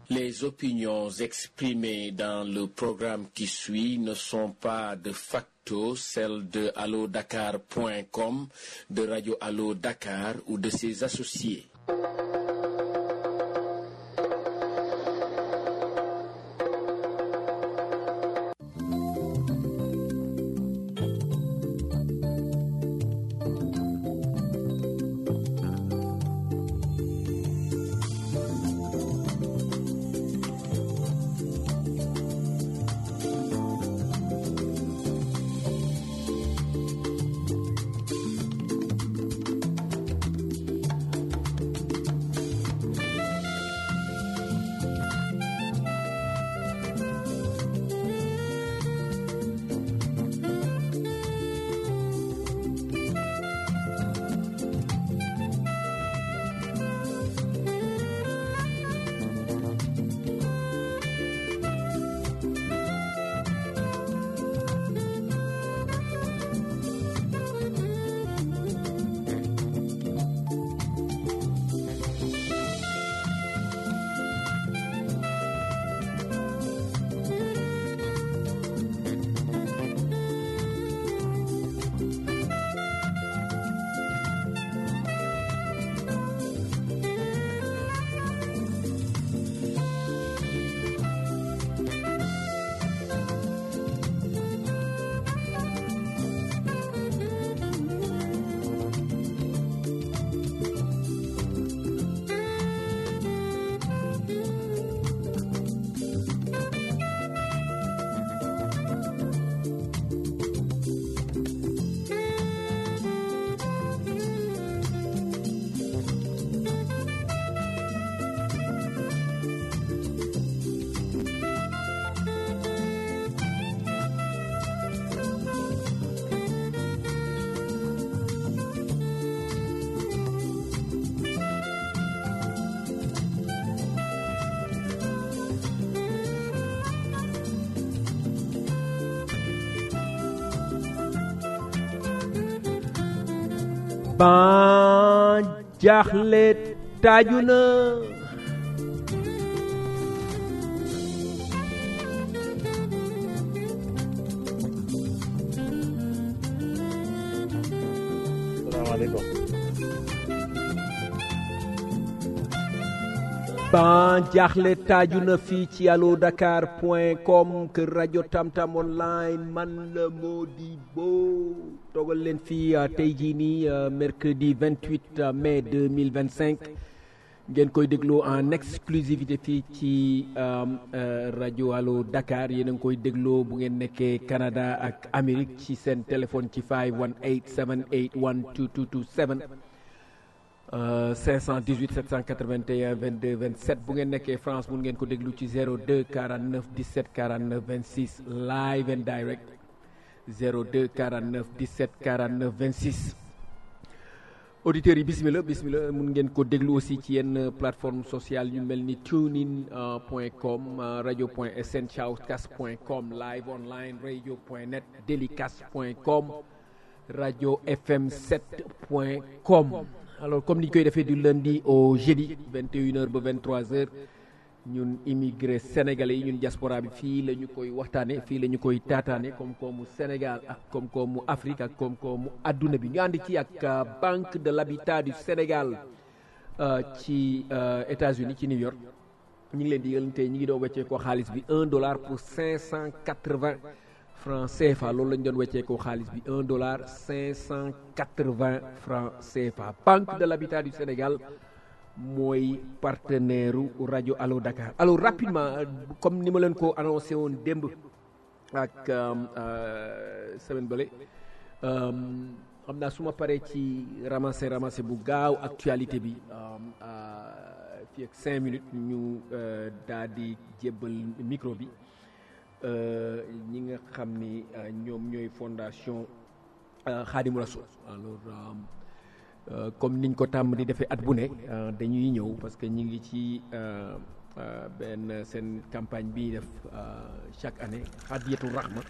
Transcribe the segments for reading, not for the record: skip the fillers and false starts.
Les opinions exprimées dans le programme qui suit ne sont pas de facto celles de allodakar.com, de Radio Allo Dakar ou de ses associés. ban jaaxle taaju na salaamaaleykum ban jaaxle taaju na fii ci allodakar.com kër rajo Tamtam online man la Modibo toogal leen fii tey jii nii mercredi 28 mai 2025 ngeen koy déglu en exclusivité fii ci rajo Allo Dakar yéen a ngi koy dégloo bu ngeen nekkee Canada ak Amérique ci seen téléphone ci 518 781 2227 518 781 22 27 bu ngeen nekkee France mun ngeen ko déglu ci 02 49 17 49 26 live and direct 02 49 17 49 26 auditeurs yi bismillah mun ngeen ko déglu aussi ci yenn plateforme sociale yu mel ni tunein.com radio.sn shoutcast.com live online radio.net delicast.com radio fm 7.com alors comme ni ñu koy defee du lundi au jeudi 21h ba 23h ñun immigré sénégalais yi ñun diaspora bi fii la ñu koy waxtaane fii la ñu koy taataane koom-koomu Sénégal ak koom-koomu Afrique ak koom-koomu adduna bi ñu ànd ci ak Banque de l'Habitat du Sénégal ci États-Unis ci New York ñu ngi leen di yëgal tey ñu ngi doon weccee ko xaalis bi $1 pour 580 francs CFA loolu lañ doon weccee ko xaalis bi $1 580 francs CFA Banque de l'Habitat du Sénégal mooy partenaire rajo Allo Dakar alors rapidement comme ni ma leen ko annoncé woon démb ak semaine bële xam naa su ma paree ci ramasser bu gaaw actualité bi fii ak 5 minutes ñu daal di jébbal micro bi ñi nga xam ni ñoom ñooy fondation Khadimou Rassoul alors comme niñ ko tàmm di defee at bu ne dañuy ñëw parce que ñi ngi ci benn seen campagne bi def chaque année Hadiyatul Rahma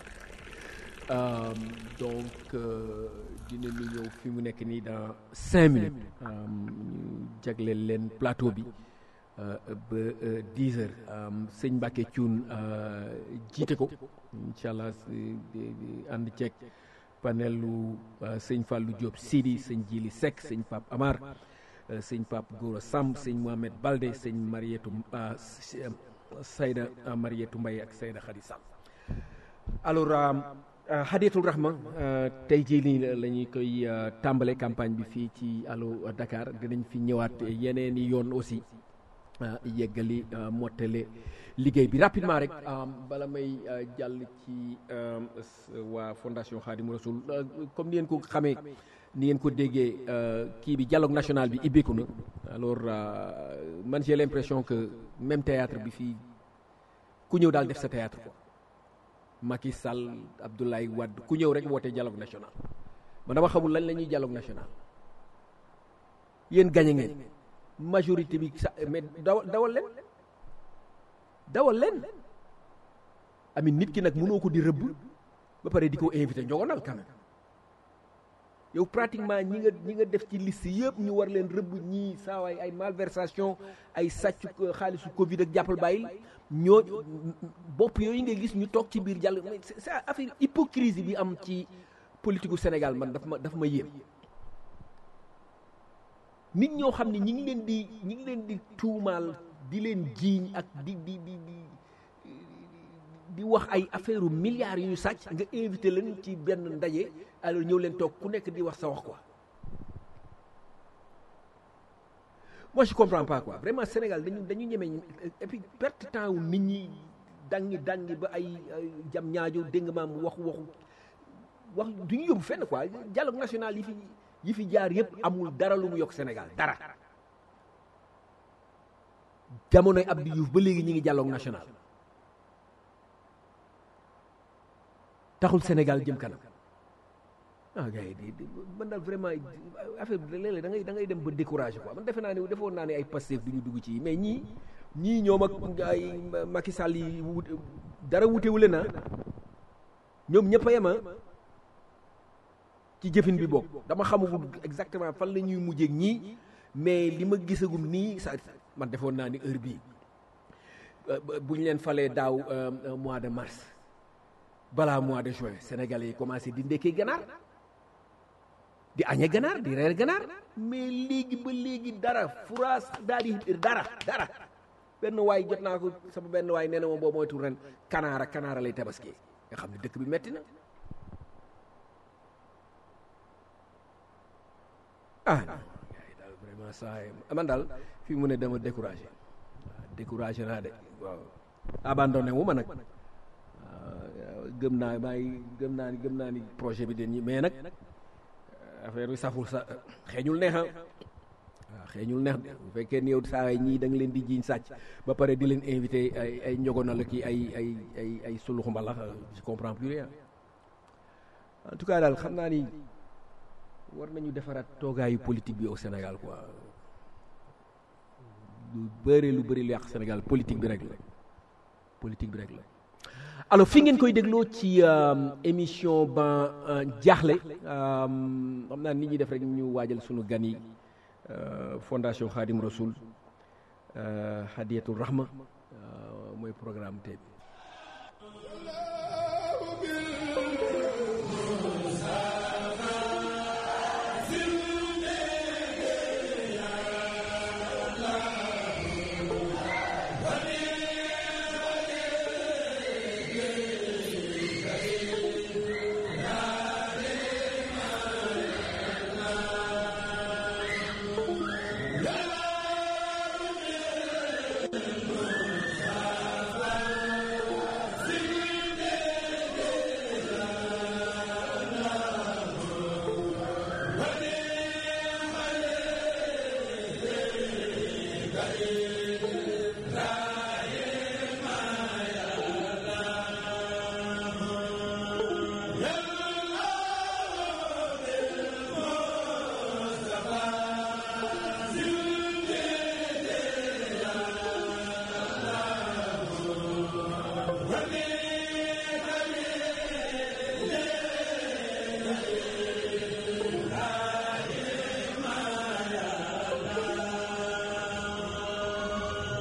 donc dinañu ñëw fi mu nekk nii dans 5 minutes ñu jagleel leen plateau bi ba 10 heures sëñ Mbacke Thioune jiite ko incha allah ànd ceeg panelu sëñ Fallou Diop Sidi sëñ Jili Seck sëñ Pape Amar sëñ Pape Gora Samb sëñ Mohamed Balde sëñ Marietou Sayda Marietou Mbaye ak Sayda Khady Samb alors Hadiyatul Rahma tey jii nii la ñuy koy tàmbale campagne bi fii ci Allo Dakar dinañ fi ñëwaat yeneen i yoon aussi yeggali mottale liggéey bi rapidement rek bala may jàll ci waa fondation Khadimou Rassoul comme ni ngeen ko xamee ni ngeen ko déggee kii bi dialogue national bi ibbeeku na alors man j'ai l'impression que même théâtre bi fii ku ñëw daal def sa théâtre quoi Macky Sall Abdoulaye Wade ku ñëw rek woote dialogue national man dama xamul lan la ñuy dialogue national yéen gañe ngeen majorité bi sa mais dawal leen amin nit ki nag mënoo ko di rëbb ba pare di ko invité njogonal quand même yow pratiquement ñi nga def ci liste yëpp ñu war leen rëbb ñii saawaay ay malversation ay sàcc xaalisu Covid ak jàppal bàyyil ñoo bopp yooyu nga gis ñu toog ci biir jàll c'est affaire hypocrisie bi am ci politique gu Sénégal man daf ma yéem nit ñoo xam ne ñi ngi leen di tuumaal di leen jiiñ ak di wax ay affaire u milliards yu ñu sàcc nga invité leen ci benn ndaje alors ñëw leen toog ku nekk di wax sa wax quoi moi je comprends pas quoi vraiment Sénégal dañu ñeme et puis perte temps wu nit ñi dangi ba ay jam ñaajo dégg nga maam wax du ñu yóbbu fenn quoi dialogue national yi fi jaar yëpp amul dara lu mu yokk Sénégal dara jamonoy Abdou Diouf ba léegi ñi ngi dialogue national taxul Sénégal jëm kanam gars yi man daal vraiment affaire bi léeg-léeg da ngay dem ba découragé quoi man defoon naa ne ay Pastef du ñu dugg ci mais ñii ñoom ak ay Macky Sall yi dara wutewule na ñoom ñëpp a yem ci jëfin bi bokk dama xamagul exactement fan la ñuy mujjeeg ñii mais li ma gisagum nii sa man defoon naa ni heure bii bu ñu leen falee daaw mois de mars balaa mois de juin sénégalais yi commencé di ndekkee ganaar di añe ganaar di reer ganaar mais léegi ba léegi dara furaas daal di dara benn waay jot naa ko sama benn waay nee na ma boobu moytu ren kanaara lay tabaski nga xam ne dëkk bi metti na non daal vraiment ça man daal fii mu ne dama découragé naa de waaw abandonné wu ma nag gëm naa ni projet bi den ñi mais nag affaire bi saful sa xeeñul neex waaw xeeñul neex de bu fekkee ni yow saa ñii da nga leen di jiiñ sàcc ba pare di leen invité ay njogonal ki ay suluxu mbalax je comprends plus rien en tout cas daal xam naa ni war nañu defaraat toogaayu politique bi au Sénégal quoi lu bëri lu yàq Sénégal politique bi rek la alors fi ngeen koy dégloo ci émission ba jaaxle xam naa nit ñi def rek ñu waajal sunu gan yi fondation Khadimou Rassoul Hadiyatul Rahma mooy programme tey bi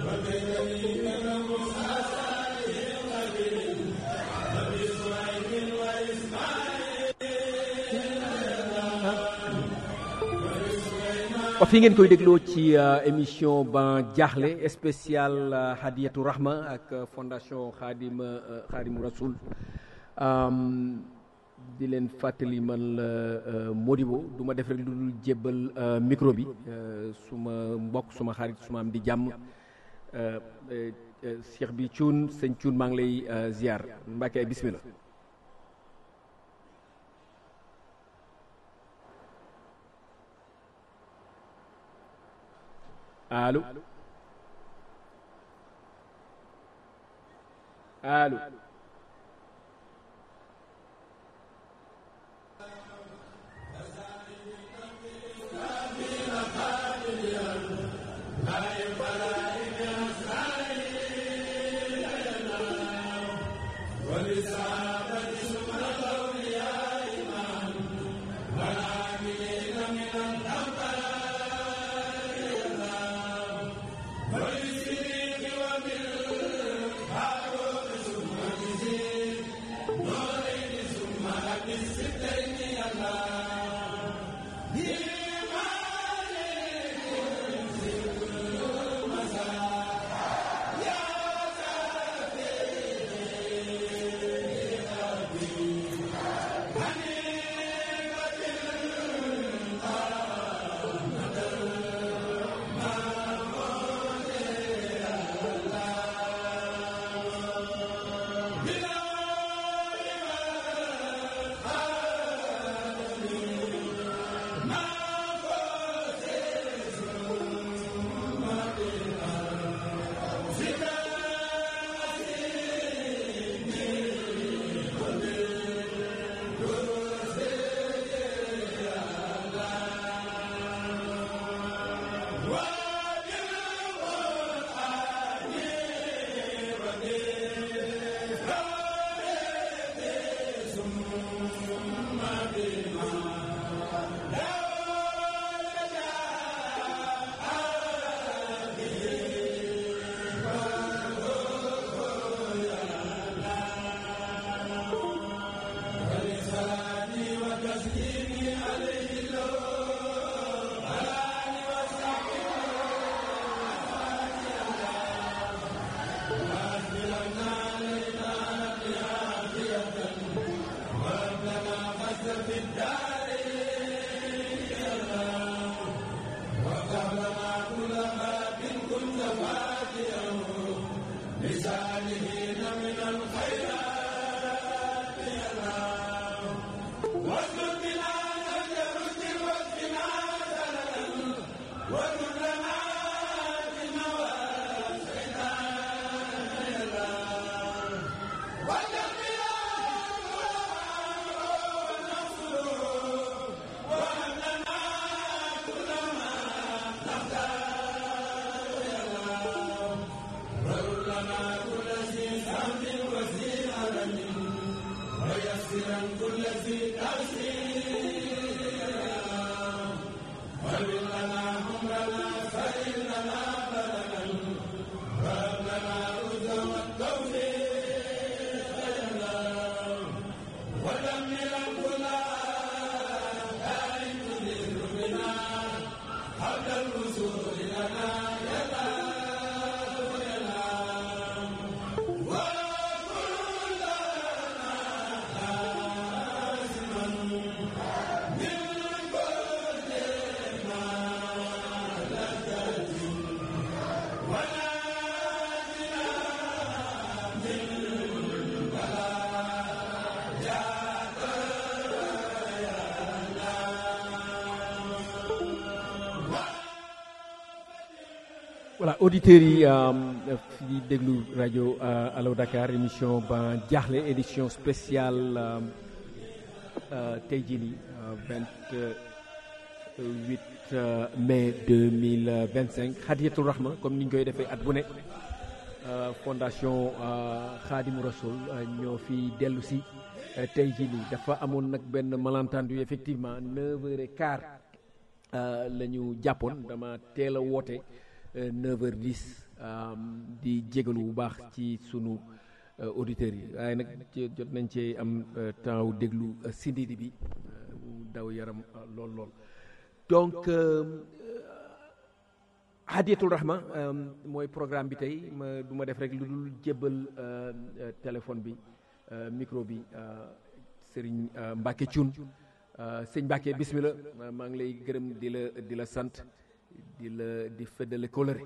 fi ngeen koy dégloo ci émission Ban Diakhli spécial Hadiyatu Rahma ak fondation Khadimu Rasoul di leen fàttali man la Modibo du ma def rek lu dul jébbal micro bi suma mbokk suma xarit suma am di jàmm Cheikh bi Thioune sëñ Thioune maa ngi lay ziar Mbacke bismillah. allo allo voilà auditeurs yi di déglu rajo Allo Dakar émission Ban Diakhli édition spéciale tey jii nii 28 mai 2025 Hadiyatul Rahma comme ni ñu koy defee at bu ne fondation Khadimu Rasoul ñoo fi dellu si tey jii nii dafa amoon nag benn malentendu effectivement 9h15 la ñu jàppoon dama teel a woote 9h10 di jégalu bu baax ci sunu auditeurs yi waaye nag jot nañ cee am temps wu déglu sindidi bi daw yaram lool donc Hadiyatul Rahma mooy programme bi tey du ma def rek lu dul jébbal téléphone bi micro bi Serigne Mbacke Thioune sëñ Mbacke bismillah maa ngi lay gërëm di la sant di feddale kóllëre.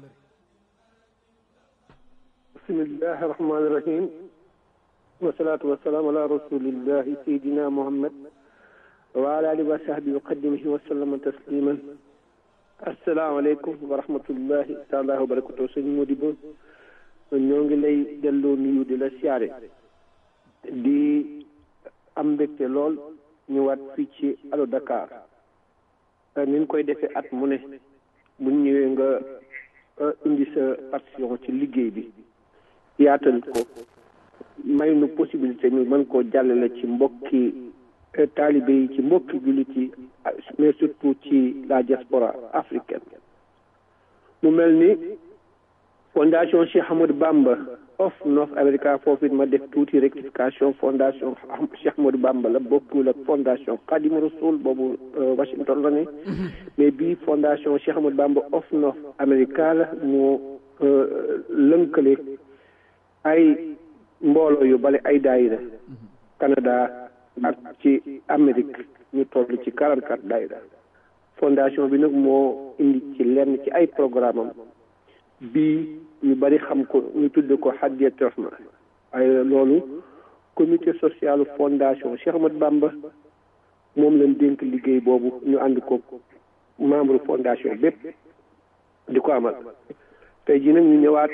bismillahi rahmani rahim wasalaatu wasalaamu ala rasulillahi sayidina muhammad wa ala alihi wa sahbihi wa qadimihi wa sallama tasliman. asalaamaaleykum wa rahmatullahi taala wa barakatuh. sëñ Modibo ñoo ngi lay delloo nuyu di la siyaare di am mbégte lool ñëwaat fii ci Allo Dakar ni ñu koy defee at mu ne bu ñëwee nga indi sa partition ci liggéey bi yaatal ko may nu possibilité ñu mën koo jàllale ci mbokki taalibe yi ci mbokki jullit yi mais surtout ci la diaspora africaine. mu mel ni fondation Cheikh Ahmadou Bamba of North America foofu it ma def tuuti rectification fondation Cheikh Ahmadou Bamba la bokkul ak fondation Khadim Rasoul boobu Washington la ne mais bii fondation Cheikh Ahmadou Bamba of North America la moo lënkale ay mbooloo yu bale ay daayira Canada ak ci Amérique ñu toll ci 44 daayira. fondation bi nag moo indi ci lenn ci ay programme am bii ñu bari xam ko ñu tudde ko Hadiyatul Rahma ay loolu comité social fondation Cheikh Ahmadou Bamba moom lañ dénk liggéey boobu ñu ànd ko membre fondation bépp di ko amal tey jii nag ñu ñëwaat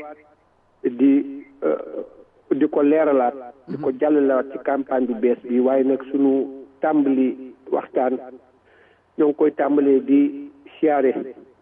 di ko leeralaat di ko jàllalaat ci campagne bu bees bi waaye nag sunu tàmbali waxtaan ñoo ngi koy tàmbalee di siyaare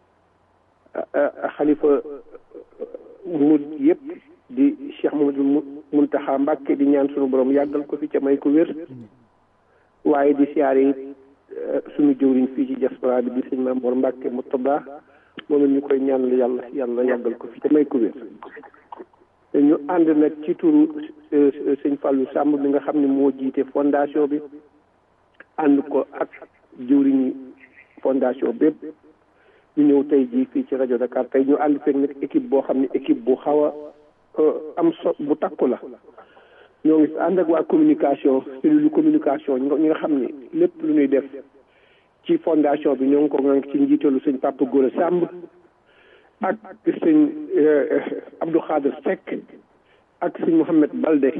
xalifa mu yëpp di Cheikh Mamadou Muntaxa Mbàkke di ñaan sunu borom yàggal ko fi ca may ko wér waaye di siyaare it sunu jëwriñ fii ci diaspora bi di sëñ Mamoor Mbàkke Murtada moom ñu koy ñaanal yàlla yàggal ko fi ca may ko wér. ñu ànd nag ci turu sëñ Fallou Samb bi nga xam ne moo jiite fondation bi ànd ko ak jëwriñu fondation bépp ñu ñëw tey jii fii ci rajo Dakar tey ñu ànd fekk nag équipe boo xam ne équipe bu xaw a am bu takku la ñoo ngi ànd ak waa communication cellule communication ñi nga xam ne lépp lu ñuy def ci fondation bi ñoo ngi ko ngank ci njiitalu sëñ Papa Gora Samb ak sëñ Abdou Khader Seck ak sëñ Mouhamed Balde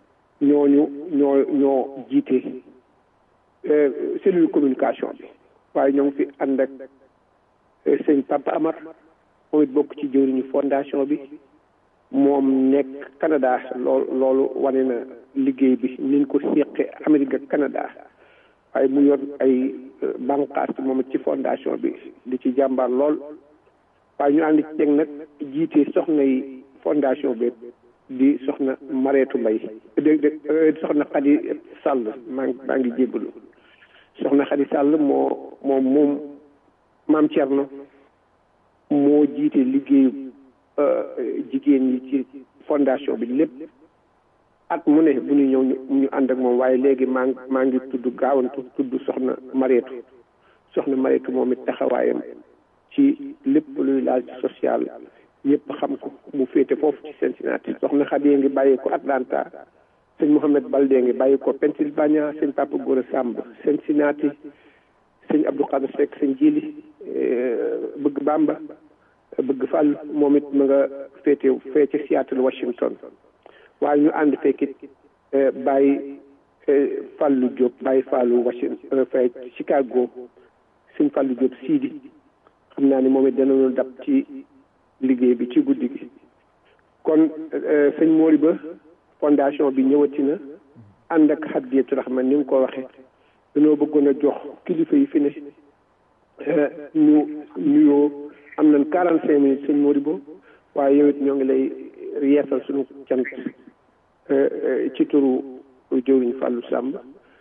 ñoo jiite cellule communication bi waaye ñoo ngi fi ànd ak sëñ Papa Amar moom it bokk ci jëwriñu fondation bi moom nekk Canada loolu wane na liggéey bi niñ ko séqee Amérique ak Canada waaye mu yor ay bànqaas moom it ci fondation bi di ci jàmbaar lool waaye ñu ànd ci teg nag jiite soxna yi fondation bi di soxna Mareetu Mbay soxna Xadi Sàll maa ngi jébbalu soxna Xadi Sàll moom Maam Cerno moo jiite liggéeyu jigéen ñi ci fondation bi lépp at mu ne bu ñu ñëw ñu ànd ak moom waaye léegi maa ngi tudd gaawantu tudd soxna Mareetu moom it taxawaayam ci lépp luy laal ci social ñëpp xam ko mu féete foofu ci Cincinnati soxna Xadi ngi bàyyi ko Atlanta sëñ Mouhamed Balde ngi bàyyi ko Pennsylvania sëñ Papa Gora Samb Cincinnati sëñ Abdou Khader Seck sëñ Jili bëgg Bamba bëgg Fall moom it ma nga fee ci Seattle Washington waaye ñu ànd fekkit bàyyi Fallu Diop bàyyi Fallu Washington fee Chicago sëñ Fallu Diop Sidi xam naa ni moom it danañu dab ci liggéey bi ci guddi gi kon sëñ Mori Ba fondation bi ñëwati na ànd ak Hadiyatul Rahma ni nga ko waxee dañoo bëggoon a jox kilifa yi fi ne ñu nuyoo am nañ 45 minutes sëñ Mori Ba waaye yow it ñoo ngi lay yeesal suñu cant ci turu jëwriñ Fallou Samb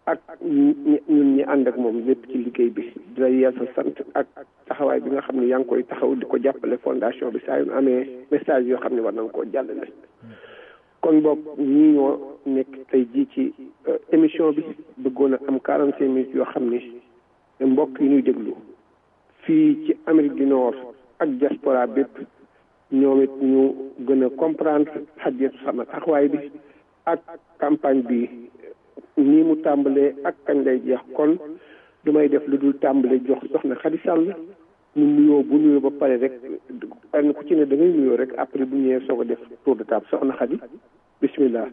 ak ñun ñi ànd ak moom lépp ci liggéey bi di la yeesal sant ak taxawaay bi nga xam ne yaa ngi koy taxaw di ko jàppale fondation bi saa yu amee message yoo xam ne war nañ koo jàllale. kon boog ñii ñoo nekk tey jii ci émission bi bëggoon a am 45 minutes yoo xam ni mbokk yi ñuy déglu fii ci Amérique du Nord ak diaspora bépp ñoom it ñu gën a comprendre Hadiyatu Rahma taxawaay bi ak campagne bi nii mu tàmbalee ak kañ lay jeex. kon du may def lu dul tàmbalee jox soxna Khady Sall ñu nuyoo bu nuyoo ba pare rek kenn ku ci ne da ngay nuyoo rek après bu ñëwee soog a def tour de table soxna Khady bismillah.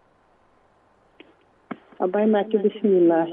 Abay Mbacke bismillah.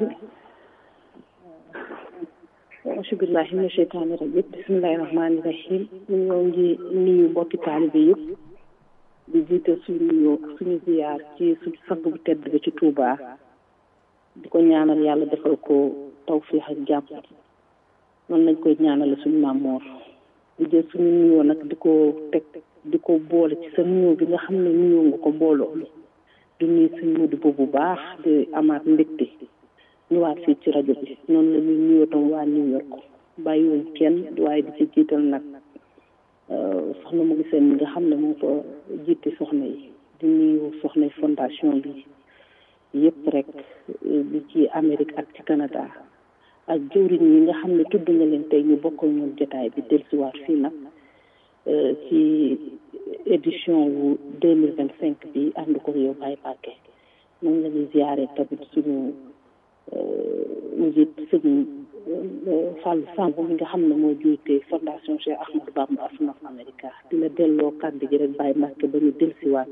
auzu billahi mina sheytaani rajiim bismillahi rahmaani rahiim. ñoo ngi nuyu mbokki taalibe yëpp di jiital suñu nuyoo ak suñu ziyaar ci suñu sang bu tedd ba ci Touba di ko ñaanal yàlla defal ko tawfiix ak jàpp noonu lañ koy ñaanal suñu Maam Moor di jël suñu nuyoo nag di ko teg di ko boole ci sa nuyoo bi nga xam ne nuyoo nga ko mbooloo mi di nuyu suñu mudu bu baax di amaat mbégte ñëwaat fii ci rajo bi noonu la ñuy nuyoo tam waa New York bàyyiwuñ kenn waaye di ci jiital nag soxna mu ngi seen nga xam ne moo ko jiite soxna yi di nuyu soxna fondation bi yëpp rek di ci Amérique ak ci Canada ak jëwriñ yi nga xam ne tudd nga leen tey ñu bokkal ñoom jotaay bi dellusiwaat fii nag ci édition wu 2025 bi ànd ko yow Baye Mbacke noonu la ñuy ziare tamit suñu njiit sëñ Fallou Samb mi nga xam ne moo jiite fondation Cheikh Ahmadou Bamba of North America di la delloo kàddu gi rek Baye Mbacke ba ñu dellusiwaat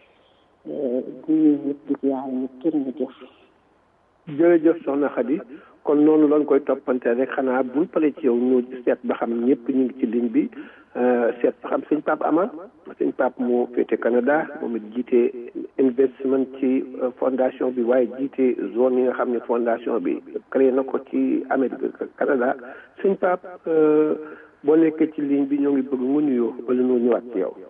ñu di ziare ñu jërëjëf. jërëjëf soxna Khady kon noonu lañ koy toppante rek xanaa bul pare ci yow ñu seet ba xam ñëpp ñu ngi ci ligne bi seet ba xam sëñ Pape Amar sëñ Pape moo féete Canada moom it jiite investment ci fondation bi waaye jiite zone yi nga xam ne fondation bi créé na ko ci Amérique Canada sëñ Pape boo nekkee ci ligne bi ñoo ngi bëgg nga nuyoo wala noo ñëwaat ci yow.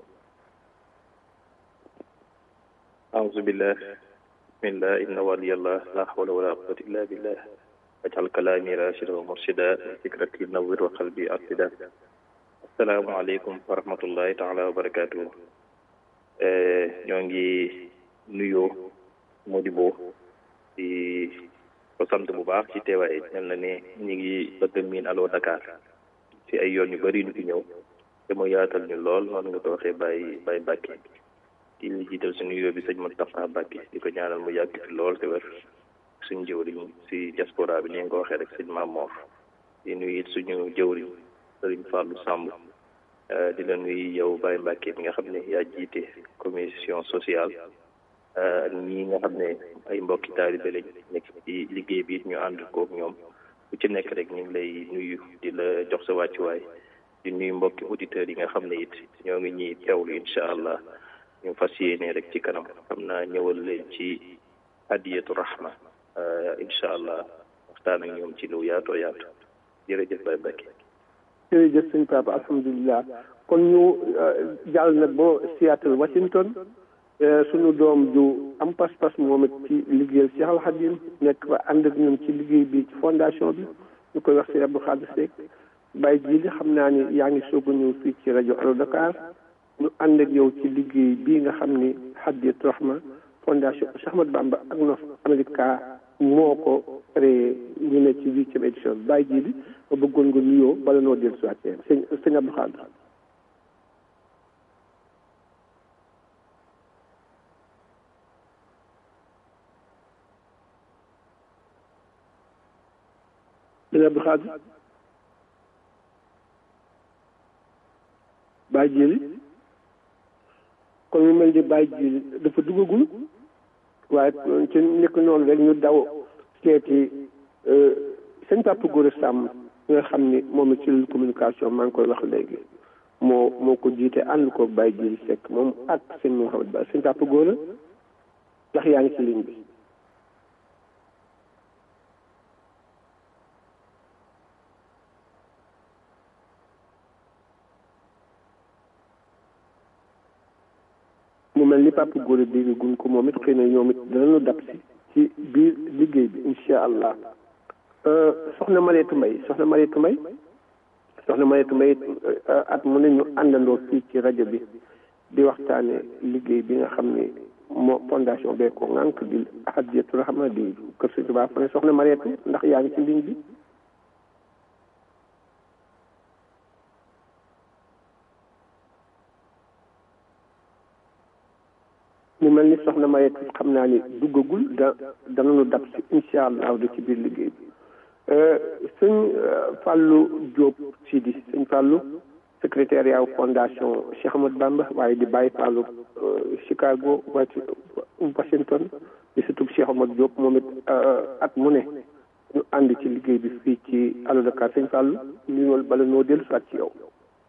أعوذ بالله بسم الله إن ولي الله لا حول ولا قوة إلا بالله واجعل كلامي راشدا ومرشدا فكرتي نور وقلبي أرشدا السلام عليكم ورحمة الله تعالى وبركاته ñoo ngi nuyoo Modibo di ko sant bu baax ci teewaay mel na ne ñu ngi bëgg miin Allo Dakar ci ay yoon yu bëri ñu fi ñëw te mu yaatal ñu lool noonu nga ko waxee Baye Mbacke di jiital suñu nuyoo bi sëñ Moustapha Mbacke di ko ñaanal mu yàgg fi lool te wér suñu jëwriñ si diaspora bi ni nga ko waxee rek sëñ Maam Moor di nuyu it suñu jëwriñ sëriñ Fallou Samb di la nuyu yow Baye Mbacke bi nga xam ne yaa jiite commission sociale ak ñi nga xam ne ay mbokki taalibe lañ nekk ci liggéey bi ñu ànd koog ñoom ku ci nekk rek ñu ngi lay nuyu di la jox sa wàccuwaay di nuyu mbokki auditeurs yi nga xam ne it ñoo ngi ñuy teewlu incha allah. ñu fas yéene rek ci kanam xam naa ñëwal leen ci Hadiyatu Rahma incha allah waxtaan ak ñoom ci lu yaatoo yaatu jërëjëf Baye Mbacke. jërëjëf sëñ Papa alhamdulilah kon ñu jàll nag ba Seattle Washington suñu doom ju am pas-pas moom it ci liggéeyal Cheikh Al Khadim nekk fa ànd ak ñoom ci liggéey bi ci fondation bi ñu koy wax si Abdou Khadir Seck Baye Jili xam naa ni yaa ngi soog a ñëw fii ci rajo Allo Dakar. ñu ànd ak yow ci liggéey bii nga xam ni Hadiyatu Rahma fondation Cheikh Ahmadou Bamba ak North America moo ko créé ñu ne ci 8e édition Baye Jili ma bëggoon nga nuyoo bala noo dellu si waat sëñ Abdou Khadre. sëñ Abdou Khadre Baye Jili kon mu mel ni Baye Jili dafa duggagul waaye ci nekk noonu rek ñu daw seeti sëñ Papa Gora Samb nga xam ni moom ci communication maa ngi koy wax léegi moo ko jiite ànd ko Baye Jili Seck moom ak sëñ Mouhamed Ba sëñ Papa Gora ndax yaa ngi ci ligne bi. mu mel ni Papa Gora dégg gun ko moom it xëy na ñoom it danañu dab si ci biir liggéey bi incha allah soxna Mariétou Mbaye at mu ne ñu àndandoo fii ci rajo bi di waxtaane liggéey bi nga xam ne moo fondation bee ko ŋànk di Hadiyatou Rahma di kër Sëñ Tuubaa fa ne soxna Mariétou ndax yaa ngi ci ligne bi mu mel ni soxna Mariétou xam naa ni duggagul danañu dab si incha allah da ci biir liggéey bi sëñ Fallou Diop Sidi sëñ Fallou secrétariat fondation Cheikh Ahmadou Bamba waaye di bàyyi Fallou Chicago Washington di sutub Cheikh Ahmadou Diop moom it at mu ne ñu ànd ci liggéey bi fii ci Allo Dakar sëñ Fallou nuyool bala noo dellu soit ci yow.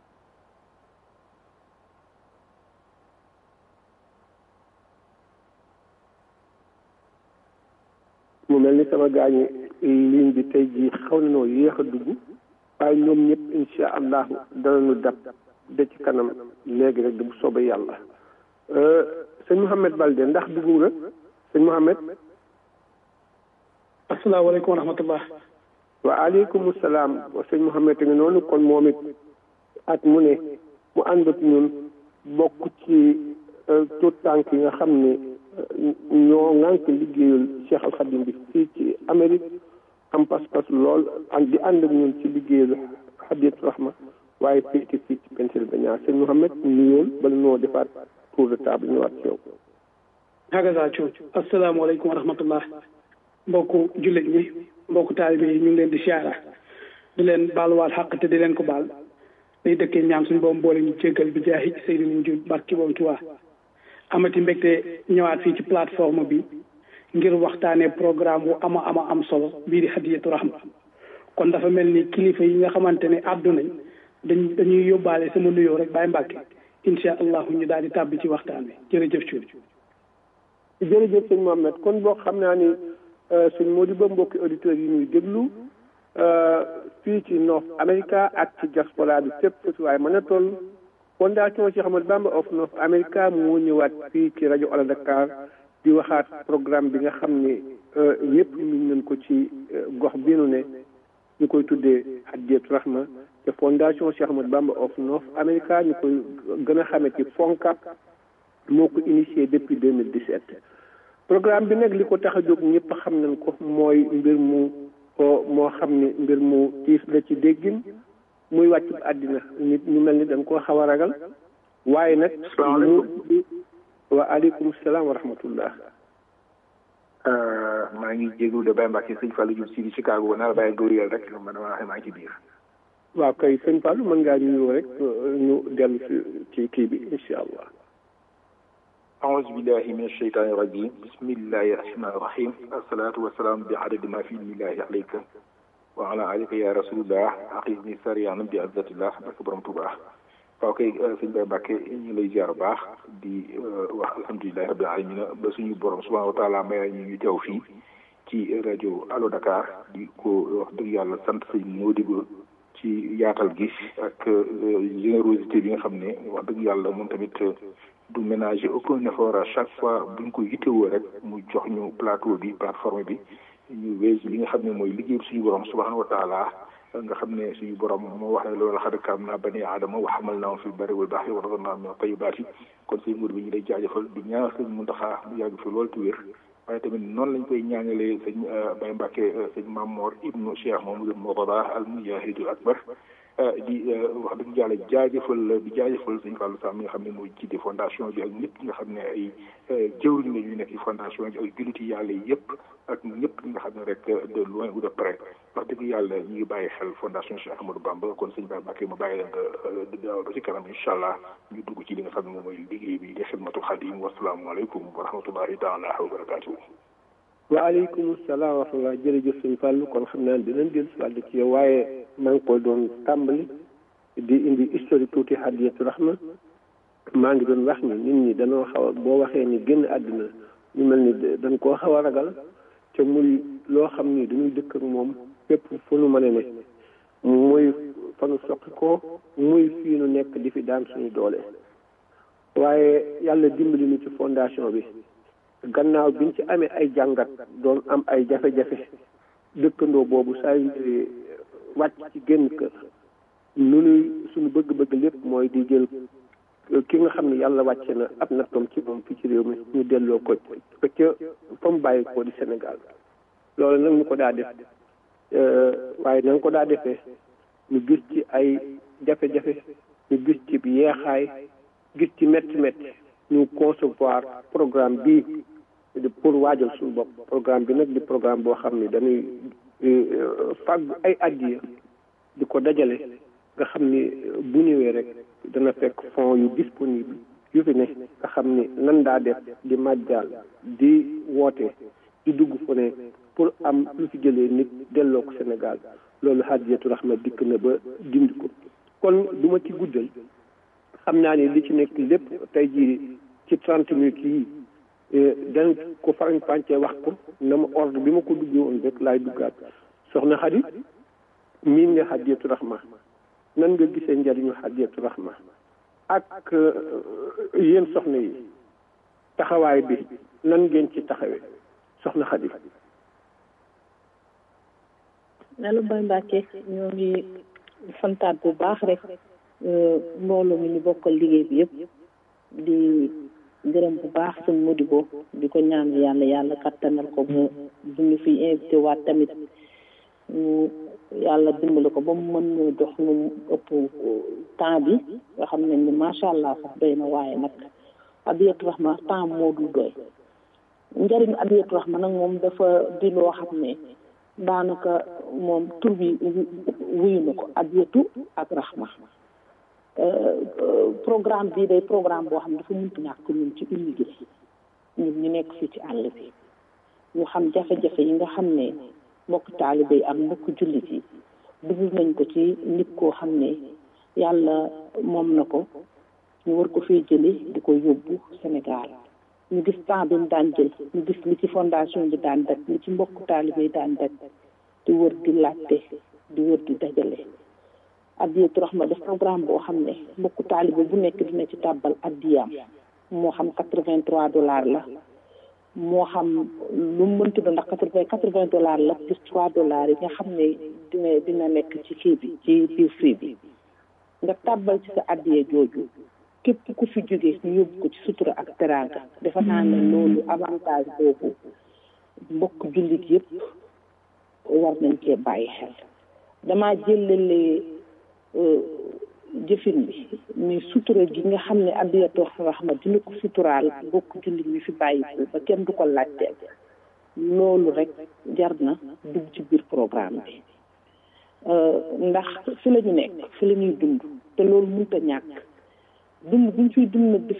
mu mel ni sama gaañi ligne bi tey jii xaw na noo yéex a dugg waaye ñoom ñëpp incha allahu danañu dab de ci kanam léegi rek bu soobee yàlla sëñ Mouhamed Balde ndax dugg nga sëñ Mouhamed. asalaamaaleykum wa rahmatullah. wa aleykum salaam sëñ Mouhamed nga noonu kon moom it at mu ne mu ànd ak ñun bokk ci tout tànk yi nga xam ne ñoo ŋànk liggéeyul Cheikh Al Khadim bi fii ci Amérique am pas-pas lool di ànd ak ñun ci liggéeyul Hadiyatou Rahma waaye fii ci Pennsylvania sëñ Mouhamed nuyool bala noo defaat tour de table ñëwaat ci yow. hagaza Thio asalaamaaleykum wa rahmatullah mbokku jullit ñi mbokku taalibe yi ñu ngi leen di siyaara di leen baaluwaat xaq te di leen ko baal day dëkkee ñaan suñu boom boole ñu jéggal bi jaahi Seydina Njul barki boom Tuubaa amati mbégte ñëwaat fii ci plateforme bi ngir waxtaanee programme bu ama am solo bii di Hadiyatou Rahma kon dafa mel ni kilifa yi nga xamante ne àdduna dañuy yóbbaale sama nuyoo rek Baye Mbàkke incha allah ñu daal di tàbbi ci waxtaan bi jërëjëf Thio. jërëjëf sëñ Mohamed kon boo xam naa ni suñ moo di ba mbokki auditeurs yi ñuy déglu fii ci North America ak ci diaspora bi fépp fu waaye mën a toll fondation Cheikh Ahmadou Bamba of North America moo ñëwaat fii ci rajo Allo Dakar di waxaat programme bi nga xam ne yëpp ñu nañ ko ci gox bi nu ne ñu koy tuddee Hadiyatou Rahma te fondation Cheikh Ahmadou Bamba of North America ñu koy gën a xamee ci FONCAB moo ko initié depuis 2017 programme bi nag li ko tax a jóg ñëpp xam nañ ko mooy mbir mu moo xam ne mbir mu tiis la ci déggin muy wàccu àddina nit ñu mel ni dañ koo xaw a ragal waaye nag wa aleykum salaam wa rahmatullah maa ngi jégalu de Baye Mbacke sëñ Fallou Diouf si Chicago ba naa la bàyyi góor yàlla rek man dama waxee maa ngi ci biir. waaw kay sëñ Fallou mën ngaa nuyoo rek ñu dellu ci kii bi incha allah. أعوذ بالله من الشيطان الرجيم بسم الله الرحمن الرحيم الصلاة والسلام بعدد ما في الله عليك وعلى عليك يا رسول الله أقيمني سريعا بعزة الله بكبر متوبة ok sëñ Baye Mbacke ñu lay ziar baax di wax alhamdulilahi rabbil alamin ba suñu borom subhanahu wa taala may ñu teew fii ci rajo Allo Dakar di ko wax dëgg yàlla sant sëñ Modibo ci yaatal gi ak générosité bi nga xam ne wax dëgg yàlla moom tamit du ménager aucun effort à chaque fois buñ ko yittewoo rek mu jox ñu plateau bi plateforme bi ñu weesu li nga xam ne mooy liggéey suñu borom subhanahu wa taala nga xam ne suñu borom moo wax ne loolu xad karamnaa banii aadama wa hamalnaahum fil barri wal bahri wa razaqnaahum mina tayyibaati kon sëñ Mourou bi ñu lay jaajëfal di ñaanal sëñ Mountakha mu yàgg fi loolu te wér waaye tamit noonu lañ koy ñaanalee sëñ Baye Mbacke sëñ Mamor ibnu Cheikh Mamadou Mourtada al mujahidul akbar di wax dëgg yàlla jaajëfal sëñ Fallou Sam mi nga xam ne mooy jiite fondation bi ak ñëpp nga xam ne ay jëwriñ la ñu nekk ci fondation bi ak julliti yàlla yëpp ak ñëpp nga xam ne rek de loin ou de près wax dëgg yàlla ñu ngi bàyyi xel fondation Cheikh Ahmadou Bamba kon sëñ Baye Mbacke ma bàyyi leen ba ci kanam incha allah ñu dugg ci li nga xam ne moom mooy liggéey bi di xidmatul xadim wasalaamualeykum wa rahmatullahi taala wa barakatuh. waaleykum salaam wa rahmatulah jërëjëf sëñ Fallou kon xam naa dinañ jël si wàllu ci yow waaye maa ngi ko doon tàmbali di indi historique tuuti Hadiyatou Rahma maa ngi doon wax ni nit ñi dañoo xaw a boo waxee ni génn àddina ñu mel ni dañ koo xaw a ragal te muy loo xam ni dañuy dëkk ak moom fépp fu nu mën a ne muy fa nu soqi ko muy fii nu nekk di fi daan suñu doole waaye yàlla dimbali ñu ci fondation bi gannaaw biñ ci amee ay jàngat doon am ay jafe-jafe dëkkandoo boobu saa yu ñëwee wàcc ci génn kër nunuy suñu bëgg-bëgg lépp mooy di jël ki nga xam ne yàlla wàcce na ab nattoom ci moom fii ci réew mi ñu delloo ko ca fa mu bàyyi ko di Sénégal loolu nag ñu ko daa def waaye na nga ko daa defee ñu gis ci ay jafe-jafe ñu gis ci yeexaay gis ci métti ñu concevoir programme bii pour waajal suñu bopp programme bi nag di programme boo xam ne dañuy fàggu ay addiya di ko dajale nga xam ni bu ñëwee rek dana fekk fonds yu disponible yu fi ne nga xam ni nan daa def di màjjal di woote di dugg fu ne pour am lu fi jëlee nit delloo ko Sénégal loolu Hadiyatu Rahma dikk na ba dindi ko kon du ma ci guddal xam naa ni li ci nekk lépp tey jii ci 30 minutes yi dañ ko farañ fàncee wax ko na ma ordre bi ma ko duggee woon rek laay duggaat soxna Xadi miin nga Hadiyatu Rahma nan nga gisee njëriñu Hadiyatu Rahma ak yéen soxna yi taxawaay bi nan ngeen ci taxawee soxna Xadi. Yàlla Baye Mbacke ñoo ngi santaat bu baax rek mbooloo mi ñu bokkal liggéey bi yëpp di gërëm bu baax suñ Modibo di ko ñaan yàlla kattanal ko mu bu ñu fi invité waat tamit yàlla dimbali ko ba mu mën ñu jox lu ëpp temps bi nga xam ne ni macha allah sax doy na waaye nag Hadiyatu Rahma temps moo dul doy njëriñ Hadiyatu Rahma nag moom dafa di loo xam ne daanaka moom tur bi wuyu na ko Hadiyatu ak Rahma programme bii day programme boo xam ne dafa mënut ñàkk ñun ci immigré ñun ñu nekk fii ci àll bi ñu xam jafe-jafe yi nga xam ne mbokk taalibe yi ak mbokk jullit yi dugg nañ ko ci nit koo xam ne yàlla moom na ko ñu war ko fee jële di ko yóbbu Sénégal ñu gis temps bi mu daan jël ñu gis li ci fondation bi daan daj li ci mbokk taalibe yi daan daj di wër di laajte di wër di dajale Hadiyatu Rahma def programme boo xam ne mbokku taalibe bu nekk dina ci tàbbal addiyaam moo xam $83 la moo xam lu mu mënti doon ndax $80 la plus $3 yi nga xam ne dina nekk ci kii bi ci biir fii bi nga tàbbal ci sa addiya jooju képp ku fi jógee ñu yóbbu ko ci sutura ak teraanga dafa naa ne loolu avantage boobu mbokk jullit yëpp war nañ cee bàyyi xel damaa jëlale jëfin bi mais sutura gi nga xam ne Hadiyatu Rahma dina ko suturaal bokk jullit ñi fi bàyyi ko ba kenn du ko laajteel loolu rek jar na dugg ci biir programme bi ndax fi la ñu nekk fi la ñuy dund te loolu mënut a ñàkk dund buñ fiy dund nag di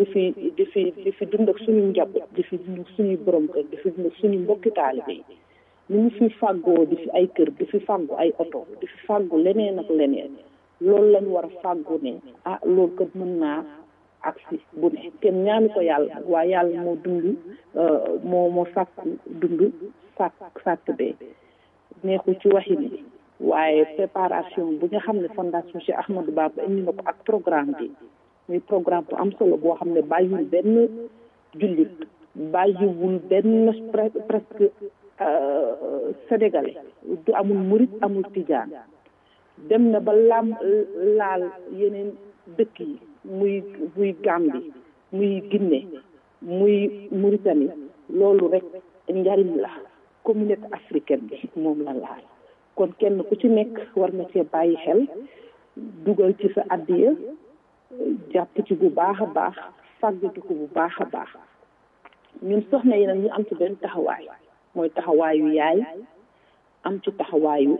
fi dund ak suñu njaboot di fi dund ak suñuy borom kër di fi dund ak suñu mbokki taalibe yi ni ñu fi fàggoo di fi ay kër di fi fàggu ay oto di fi fàggu leneen ak leneen loolu lañ war a fàggu ne loolu kat mën naa agsi bu ne kenn ñaanu ko yàlla waaye yàlla moo dund moo sàkku dund sàkk bee neexul ci waxin bi waaye préparation bu nga xam ne fondation Cheikh Ahmadou Bamba indi na ko ak programme bi muy programme bu am solo boo xam ne bàyyiwul benn jullit bàyyiwul benn presque sénégalais du amul murit amul tijaan dem na ba laal yeneen dëkk yi muy Gambie muy Guinée muy Mauritanie loolu rek njariñ la communauté africaine bi moom la laal kon kenn ku ci nekk war na cee bàyyi xel dugal ci sa addiya jàpp ci bu baax a baax fàggatu ko bu baax a baax ñun soxna yi nag ñu am ci benn taxawaay mooy taxawaayu yaay am ci taxawaayu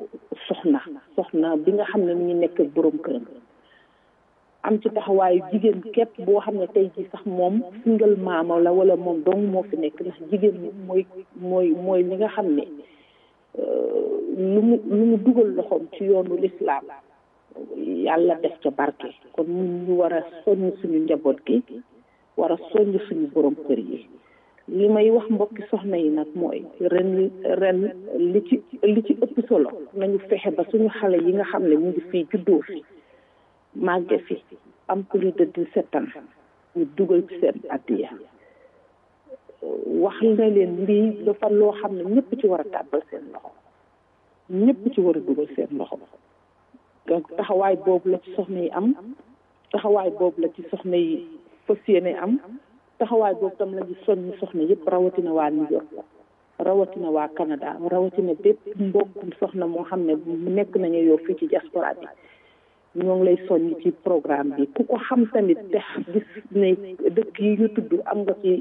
soxna bi nga xam ne mi ngi nekk ak borom këram am ci taxawaayu jigéen képp boo xam ne tey ji sax moom single maama la wala moom dong moo fi nekk ndax jigéen mooy li nga xam ne lu mu dugal loxoom ci yoonu lislaam yàlla def ca barke kon ñun ñu war a soññ suñu njaboot gi war a soññ suñu borom kër yi li may wax mbokki soxna yi nag mooy ren li ci ëpp solo nañu fexe ba suñu xale yi nga xam ne ñu ngi fii juddoo fi màgge fi am plus de 17 ans ñu dugal ci seen addiya wax na leen lii dafa loo xam ne ñëpp ci war a tàbbal seen loxo ñëpp ci war a dugal seen loxo donc taxawaay boobu la ci soxna yi am taxawaay boobu la ci soxna yi fas yéene am taxawaay boobu tam la ci soññi soxna yëpp rawatina waa New York rawatina waa Canada rawatina bépp mbokkum soxna moo xam ne nekk nañu yow fii ci diaspora bi ñoo ngi lay soññ ci programme bi ku ko xam tamit te gis ne dëkk yi ñu tudd am nga ci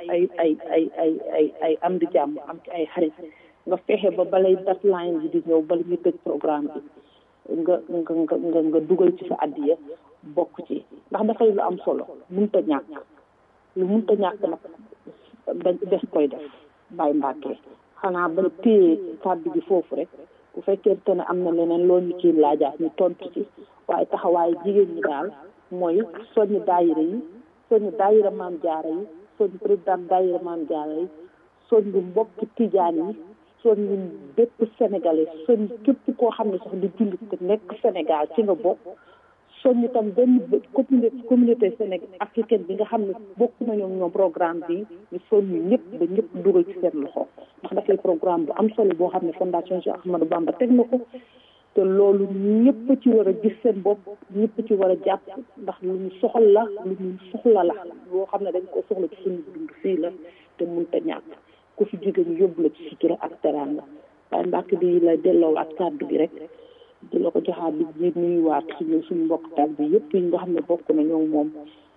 ay am di jàmm am ci ay xarit nga fexe ba balay deadline bi di ñëw bala ñu tëj programme bi nga dugal ci sa addiya bokk ci ndax dafay lu am solo mënta ñàkk lu mënta ñàkk nag des koy def Baye Mbacke xanaa ba téye kàddu gi foofu rek bu fekkente ne am na leneen loolu ñu ciy laajaat ñu tontu ci waaye taxawaayu jigéen ñi daal mooy soññu daayira yi soññu daayira Maam Jaara yi soññu président daayira Maam Jaara yi soññu mbokki tijaan yi soññu bépp sénégalais soññu képp koo xam ne sax di jullit te nekk Sénégal ci nga bokk soññu tam benn communauté sénégal africaine bi nga xam ne bokk nañoo ñoom programme bi ñu soññu ñëpp ba ñëpp dugal ci seen loxo ndax dafay programme bu am solo boo xam ne fondation Cheikh Ahmadou Bamba teg na ko te loolu ñëpp ci war a gis seen bopp ñëpp ci war a jàpp ndax lu ñu soxla la loo xam ne dañ ko soxla ci suñu dund fii la te mënta ñàkk ku fi jóge ñu yóbbu la ci sutura ak teraanga waaye mbàkk bi la delloowaat kàddu gi rek di la ko joxaat di nuyuwaat suñu mbokk taal bi yëpp yi nga xam ne bokk na ñoom moom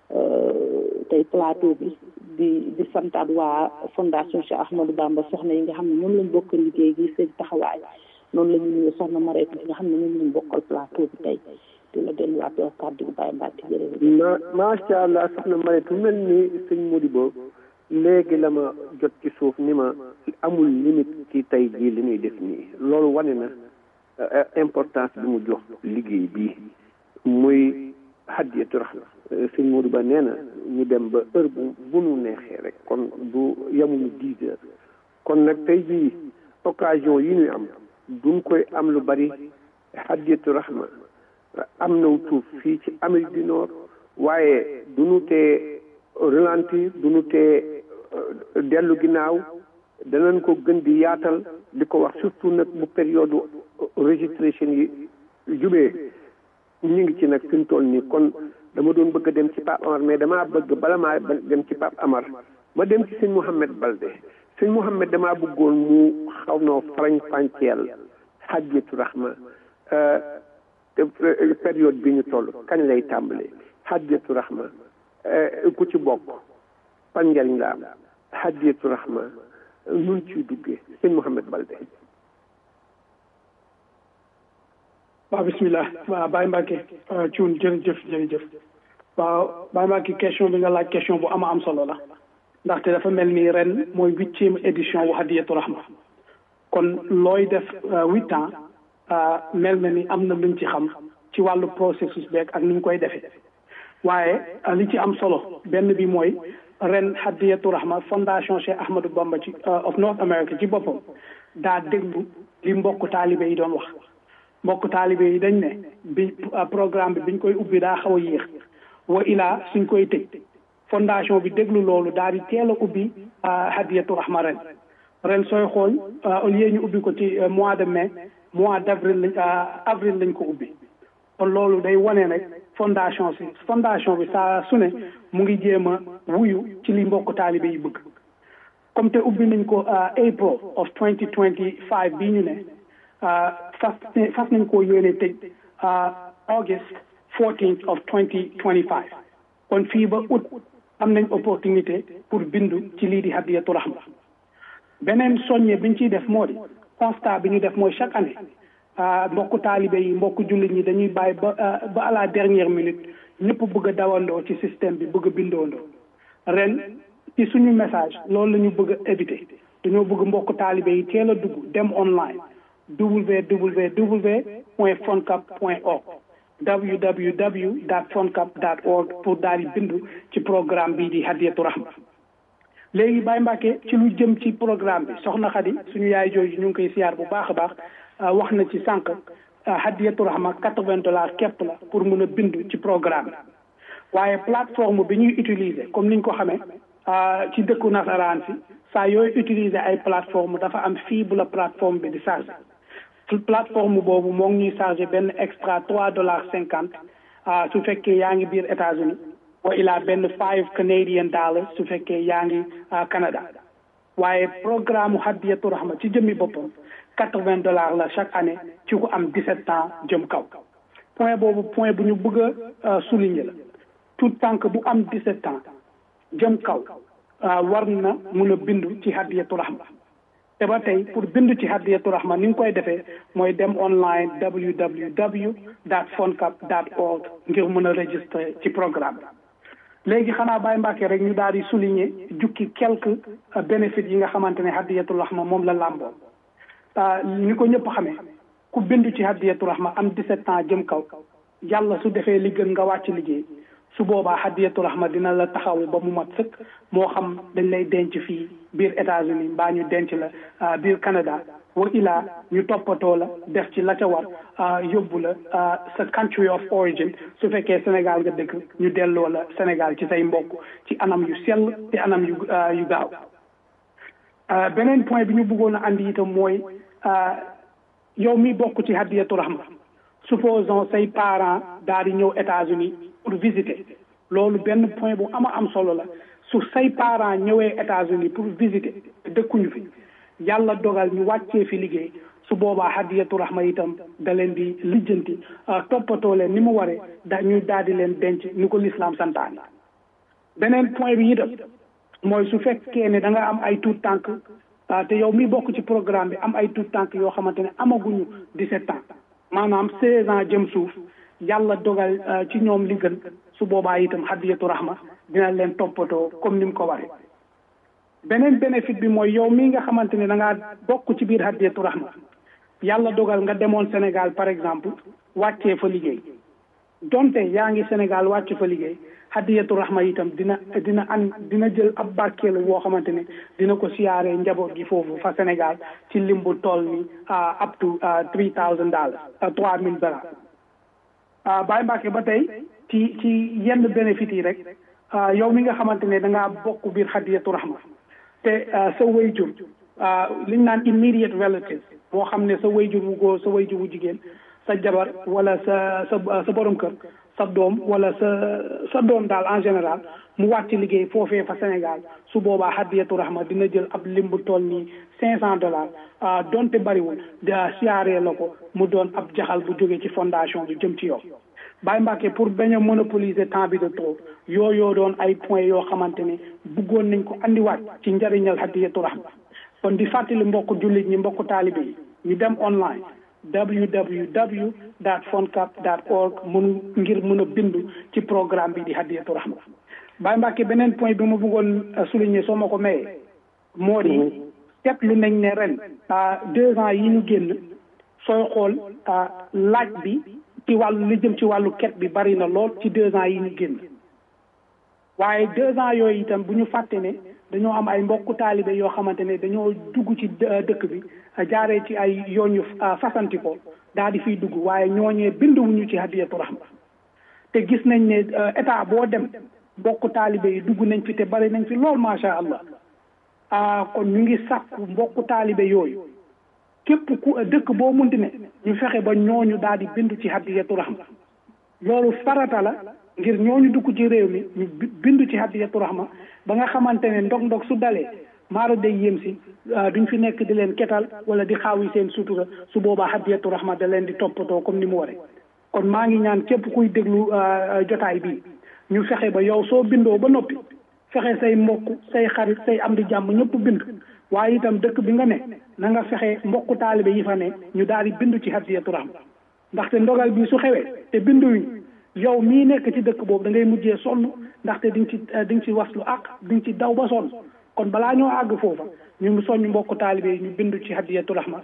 tey plateau bi di santaat waa fondation Cheikh Ahmadou Bamba soxna yi nga xam ne ñoom lañ bokk liggéey gi seen taxawaay noonu la ñu nuyu soxna Marème bi nga xam ne ñoom lañ bokkal plateau bi tey di la delluwaat yow kàddu gi Baye Mbacke jërëjëf. macha allah soxna Marème mel ni sëñ Modibo léegi la ma jot ci suuf ni ma amul limite ci tey jii li ñuy def nii loolu wane na importance bi mu jox liggéey bi muy hadiyatu rahma sëñ Modou Ba nee na ñu dem ba heure bu nu neexee rek kon du yemuñu 10 heures kon nag tey jii occasion yi ñuy am duñ koy am lu bari hadiyatu rahma am na tuuf fii ci Amérique du Nord waaye duñu tee ralentir duñu tee dellu ginnaaw danañ ko gën di yaatal di ko wax surtout nag bu période registration yi jubee ñu ngi ci nag fi mu toll nii kon dama doon bëgg a dem ci Pape Amar mais damaa bëgg bala maa dem ci Pape Amar ma dem ci sëñ Mouhamed Balde sëñ Mouhamed damaa bëggoon mu xaw noo farañ fànceel hadiyatu rahma période bi ñu toll kañ lay tàmbale hadiyatu rahma ku ci bokk pan njariñ la am hadiyatu rahma nun ciy duggee sëñ Mouhamed Balde. waaw bismillah waaw Baye Mbacke Thioune jërëjëf waaw Baye Mbacke question bi nga laaj question bu am solo la ndaxte dafa mel ni ren mooy 8e édition wu hadiyatu rahma kon looy def 8 ans mel na ni am na luñ ci xam ci wàllu processus beeg ak ni ñu koy defee waaye li ci am solo benn bi mooy ren hadiyatu rahma fondation Cheikh Ahmadou Bamba ci of North America ci boppam daa déglu li mbokk taalibe yi doon wax mbokk taalibe yi dañ ne bi programme bi biñ koy ubbi daa xaw a yéex wa ilaa suñ koy tëj fondation bi déglu loolu daal di teel a ubbi hadiyatu rahma ren sooy xool au lieu ñu ubbi ko ci mois de mai mois d'avril avril lañ ko ubbi kon loolu day wane rek fondation bi saa su ne mu ngi jéem a wuyu ci li mbokk taalibe yi bëgg comme te ubbi nañ ko April of 2025 bii ñu ne fas nañ koo yéene tëj August 14th of 2025 kon fii ba août am nañ opportunité pour bindu ci lii di hadiyatu rahma beneen soññe biñ ciy def moo di constat bi ñu def mooy chaque année mbokku taalibe yi mbokku jullit ñi dañuy bàyyi ba à la dernière minute ñëpp bëgg a dawandoo ci système bi bëgg a bindoondoo ren ci suñu message loolu la ñu bëgg a éviter dañoo bëgg mbokku taalibe yi teel a dugg dem online www.foncap.org www.foncap.org pour daal di bindu ci programme bii di hadiyatu rahma léegi Baye Mbacke ci lu jëm ci programme bi soxna Khady suñu yaay jooju ñu ngi koy siyaar bu baax a baax wax na ci sànq hadiyatu rahma $80 képp la pour mën a bindu ci programme waaye plateforme bi ñuy utiliser comme niñ ko xamee ci dëkku nasaraan si saa yooyu utiliser ay plateforme dafa am fii bu la plateforme bi di chargé plateforme boobu moo ngi ñuy chargé benn extra $3.50 su fekkee yaa ngi biir États-Unis wa ilaa benn $5 su fekkee yaa ngi Canada waaye programme Hadiyatu Rahma ci jëmmi boppam $80 la chaque année ci ku am 17 ans jëm kaw point boobu point bu ñu bëgg a souligner la tout tànk bu am 17 ans jëm kaw war na mun a bindu ci Hadiyatu Rahma te ba tey pour bindu ci Hadiyatu Rahma ni nga koy defee mooy dem online www.foncap.org ngir mën a registré ci programme léegi xanaa Baye Mbacke rek ñu daal di souligner jukki quelques bénéfices yi nga xamante ne Hadiyatu Rahma moom la làmboo ni ko ñëpp xamee ku bindu ci Hadiyatu Rahma am 17 ans jëm kaw yàlla su defee li gën nga wàcc liggéey su boobaa Hadiyatu Rahma dina la taxawu ba mu mat sëkk moo xam dañ lay denc fii biir États-Unis mbaa ñu denc la biir Canada wa ilaa ñu toppatoo la def ci la ca war yóbbu la sa country of origin su fekkee Sénégal nga dëkk ñu delloo la Sénégal ci say mbokk ci anam yu sell te anam yu gaaw beneen point bi ñu bëggoon a andi itam mooy yow mi bokk ci Hadiyatu Rahma supposons say parents daal di ñëw États-Unis pour visiter loolu benn point bu am solo la su say parents ñëwee États-Unis pour visiter dëkkuñu fi yàlla dogal ñu wàccee fi liggéey su boobaa Hadiyatu Rahma itam da leen di lijjanti toppatoo leen ni mu waree ñu daal di leen denc ni ko l'islam santaane beneen point bi itam mooy su fekkee ne da nga am ay tuut tànk te yow mi bokk ci programme bi am ay tuut tànk yoo xamante ne amaguñu 17 ans maanaam 16 ans jëm suuf yàlla dogal ci ñoom li gën su boobaa itam Hadiyatu Rahma dina leen toppatoo comme ni mu ko waree beneen bénéfice bi mooy yow mii nga xamante ne da ngaa bokk ci biir Hadiyatu Rahma yàlla dogal nga demoon Sénégal par exemple wàccee fa liggéey donte yaa ngi Sénégal wàcce fa liggéey Hadiyatu Rahma itam dina jël ab barkeelu boo xamante ne dina ko siyaaree njaboot gi foofu fa Sénégal ci lim bu toll ni up to $3,000 $3,000 Baye Mbacke ba tey ci yenn bénéfice yi rek yow mi nga xamante ne da ngaa bokk biir Hadiyatu Rahma te sa wayjur liñ naan immediate relatives boo xam ne sa wayjur bu góor sa wayjur bu jigéen sa jabar wala sa borom kër sa doom wala sa doom daal en général mu wàcc liggéey foofee fa Sénégal su boobaa Hadiyatu Rahma dina jël ab lim bu toll nii $500 donte bariwul siyaaree la ko mu doon ab jaxal bu jógee ci fondation bi jëm ci yow Baye Mbacke pour bañ a monopoliser temps bi de trop yooyu doon ay points yoo xamante ne bëggoon nañ ko andiwaat ci njëriñal Hadiyatu Rahma kon di fàttali mbokk jullit ñi mbokk taalibe yi ñu dem online www.foncap.org ngir mën a bindu ci programme bi di Hadiyatu Rahma Baye Mbacke beneen point bi ma bëggoon souligner soo ma ko mayee moo di seetlu nañ ne ren 2 ans yi ñu génn sooy xool laaj bi ci wàllu li jëm ci wàllu ket bi bari na lool ci 2 ans yi ñu génn waaye 2 ans yooyu itam bu ñu fàtte ne dañoo am ay mbokku taalibe yoo xamante ne dañoo dugg ci dëkk bi jaaree ci ay yoon yu fasanti ko daal di fiy dugg waaye ñooñee binduwuñu ci Hadiyatu Rahma te gis nañ ne état boo dem mbokku taalibe yi dugg nañ fi te bari nañ fi lool macha allah kon ñu ngi sàkku mbokku taalibe yooyu képp ku dëkk boo munti ne ñu fexe ba ñooñu daal di bindu ci Hadiyatu Rahma loolu farata la ngir ñooñu dugg ci réew mi ñu bindu ci Hadiyatu Rahma ba nga xamante ne ndog-ndog su dalee maaro day yéem si duñ fi nekk di leen ketal wala di xaawi seen sutura su boobaa Hadiyatu Rahma da leen di toppatoo comme ni mu waree kon maa ngi ñaan képp kuy déglu jotaay bi ñu fexe ba yow soo bindoo ba noppi fexe say mbokk say xarit say am di jàmm ñëpp bind waaye itam dëkk bi nga ne na nga fexe mbokku taalibe yi fa ne ñu daal di bindu ci Hadiyatu Rahma ndaxte ndogal bi su xewee te binduwuñ yow mii nekk ci dëkk boobu da ngay mujjee sonn ndaxte di nga ci waslu ak di nga ci daw ba sonn kon balaa ñoo àgg foofa ñu ngi soññ mbokku taalibe yi ñu bindu ci Hadiyatu Rahma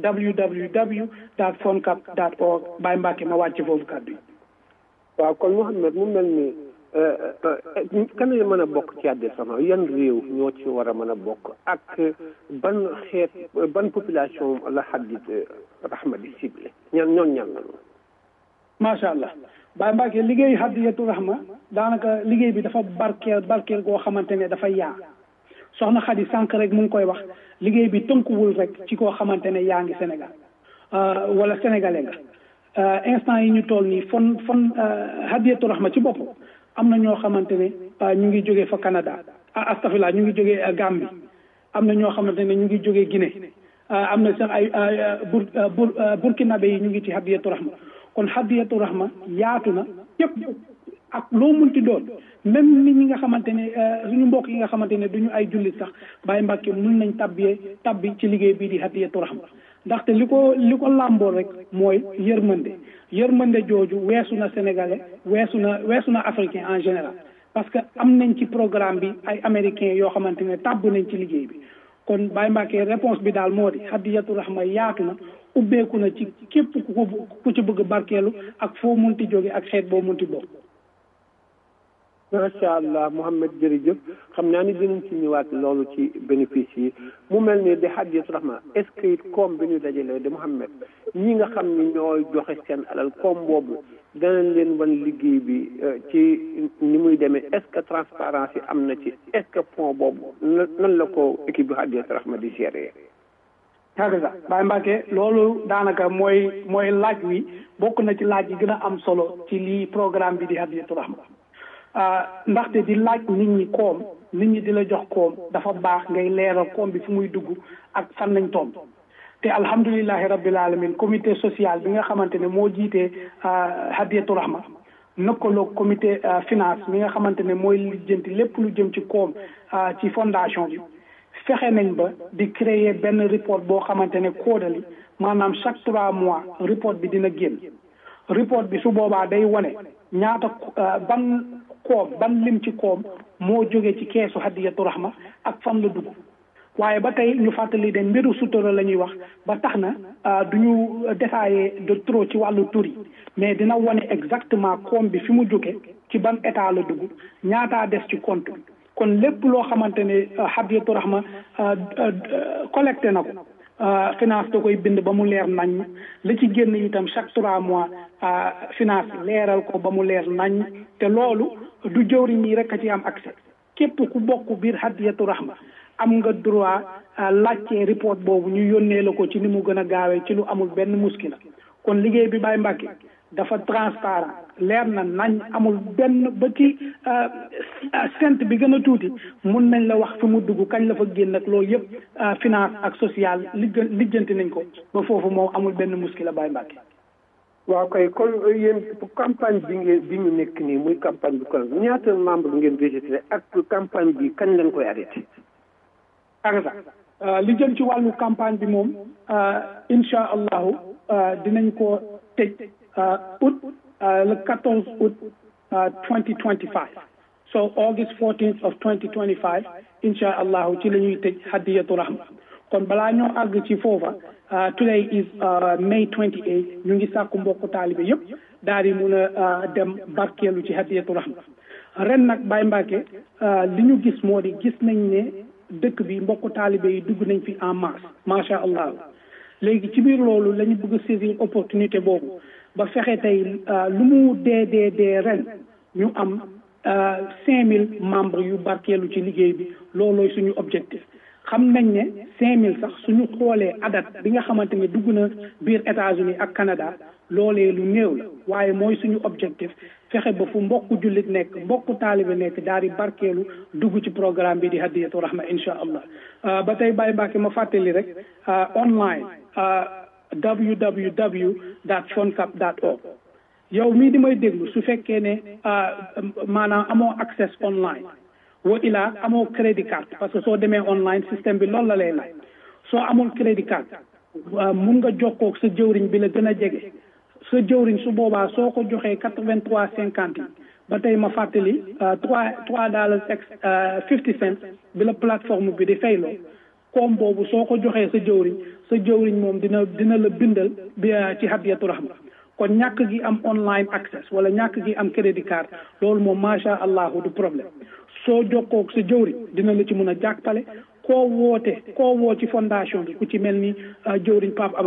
www.foncap.org Baye Mbacke ma wàcc foofu kàddu yi. waaw kon Mouhamed mu mel ni kan la mën a bokk ci Hadiyatu Rahma yan réew ñoo ci war a mën a bokk ak ban population la Hadiyatu Rahma di ciblé ñan la. macha allah Baye Mbacke liggéey Hadiyatu Rahma daanaka liggéey bi dafa barkeel goo xamante ne dafa yaa soxna Khady sànq rek mu ngi koy wax liggéey bi tënkuwul rek ci koo xamante ne yaa ngi Sénégal wala sénégalais nga instant yi ñu toll nii fon Hadiyatu Rahma ci bopp am na ñoo xamante ne ñu ngi jógee fa Canada astafurlah ñu ngi jógee Gambie am na ñoo xamante ne ñu ngi jógee Guinée am na sax ay burkinabé yi ñu ngi ci Hadiyatu Rahma kon Hadiyatu Rahma yaatu na yëpp ak loo munti doon même nit ñi nga xamante ne suñu mbokk yi nga xamante ne duñu ay jullit sax Baye Mbacke mun nañ tabbi ci liggéey bii di Hadiyatu Rahma ndaxte li ko làmboo rek mooy yërmande jooju weesu na sénégalais weesu na africain en général parce que am nañ ci programme bi ay américains yoo xamante ne tàbb nañ ci liggéey bi kon Baye Mbacke réponse bi daal moo di Hadiyatu Rahma yaatu na ubbeeku na ci képp ku ci bëgg barkeelu ak foo munti jóge ak xeet boo munti bokk. macha allah Mouhamed jërëjëf xam naa ni dinañ ci ñëwaat loolu ci bénéfice yi mu mel ni di Hadiyatu Rahma est-ce que it koom bi ñu dajalee di Mouhamed ñi nga xam ni ñooy joxe seen alal koom boobu danañ leen wan liggéey bi ci ni muy demee est-ce que transparence yi am na ci est-ce que fond boobu nan la ko équipe bi Hadiyatu Rahma di gérer. hakaza Baye Mbacke loolu daanaka mooy laaj wi bokk na ci laaj yi gën a am solo ci lii programme bi di Hadiyatu Rahma ndaxte di laaj nit ñi koom nit ñi di la jox koom dafa baax ngay leeral koom bi fu muy dugg ak fan lañ toll te alhamdulilahi rabbil alamin comité social bi nga xamante ne moo jiitee Hadiyatu Rahma nëkkaloog comité finance mi nga xamante ne mooy lijjanti lépp lu jëm ci koom ci fondation bi fexe nañ ba di créer benn report boo xamante ne koodali maanaam chaque 3 mois report bi dina génn report bi su boobaa day wane ñaata ban lim ci koom moo jóge ci keesu Hadiyatu Rahma ak fan la dugg waaye ba tey ñu fàttali de mbiru sutura la ñuy wax ba tax na du ñu détaillé de trop ci wàllu tur yi mais dina wane exactement koom bi fi mu jóge ci ban état la dugg ñaataa des ci compte bi kon lépp loo xamante ne Hadiyatu Rahma collecté na ko finance da koy bind ba mu leer nañ li ci génn itam chaque 3 mois finance leeral ko ba mu leer nañ te loolu du jëwriñ yi rek a ci am accès képp ku bokk biir Hadiyatu Rahma am nga droit laajte report boobu ñu yónnee la ko ci ni mu gën a gaawee ci lu amul benn muskila kon liggéey bi Baye Mbacke dafa transparent leer na nañ amul benn ba ci cent bi gën a tuuti mun nañ la wax fi mu dugg kañ la fa génn ak loolu yëpp finance ak social lijjanti nañ ko ba foofu moom amul benn muskila Baye Mbacke. waaw kay kon yéen campagne bi ñu nekk nii muy campagne bi kon ñaata membre ngeen registré ak campagne bi kañ lañ koy arrêté. li jëm ci wàllu campagne bi moom incha allahu dinañ ko tëj août le 14 août 2025 so August 14th of 2025 incha allahu ci la ñuy tëj Hadiyatu Rahma kon balaa ñoo àgg ci foofa today is May 28 ñu ngi sàkku mbokku taalibe yëpp daal di mun a dem barkeelu ci Hadiyatu Rahma ren nag Baye Mbacke li ñu gis moo di gis nañ ne dëkk bi mbokku taalibe yi dugg nañ fi en masse macha allah léegi ci biir loolu la ñu bëgg saisir opportunité boobu ba fexe tey lu mu dee ren ñu am 5000 membres yu barkeelu ci liggéey bi loolooy suñu objectif xam nañ ne 5000 sax suñu xoolee adat bi nga xamante ne dugg na biir États-Unis ak Canada loolee lu néew la waaye mooy suñu objectif fexe ba fu mbokku jullit nekk mbokku taalibe nekk daal di barkeelu dugg ci programme bi di Hadiyatu Rahma incha allah ba tey Baye Mbacke ma fàttali rek online www.foncap.org yow mii di may déglu su fekkee ne maanaam amoo access online wa ilaa amoo crédit card parce que soo demee online système bi loolu la lay laaj soo amul crédit card mun nga jokkoog sa jëwriñ bi la gën a jege sa jëwriñ su boobaa soo ko joxee 83,50 yi ba tey ma fàttali $3.50 bi la plateforme bi di fayloo koom boobu soo ko joxee sa jëwriñ moom dina la bindal bi ci Hadiyatu Rahma kon ñàkk gi am online access wala ñàkk gi am crédit card loolu moom macha allah du problème soo jokkoo sa jëwriñ dina la ci mun a jàppale koo woo ci fondation bi ku ci mel ni jëwriñ Pape Amar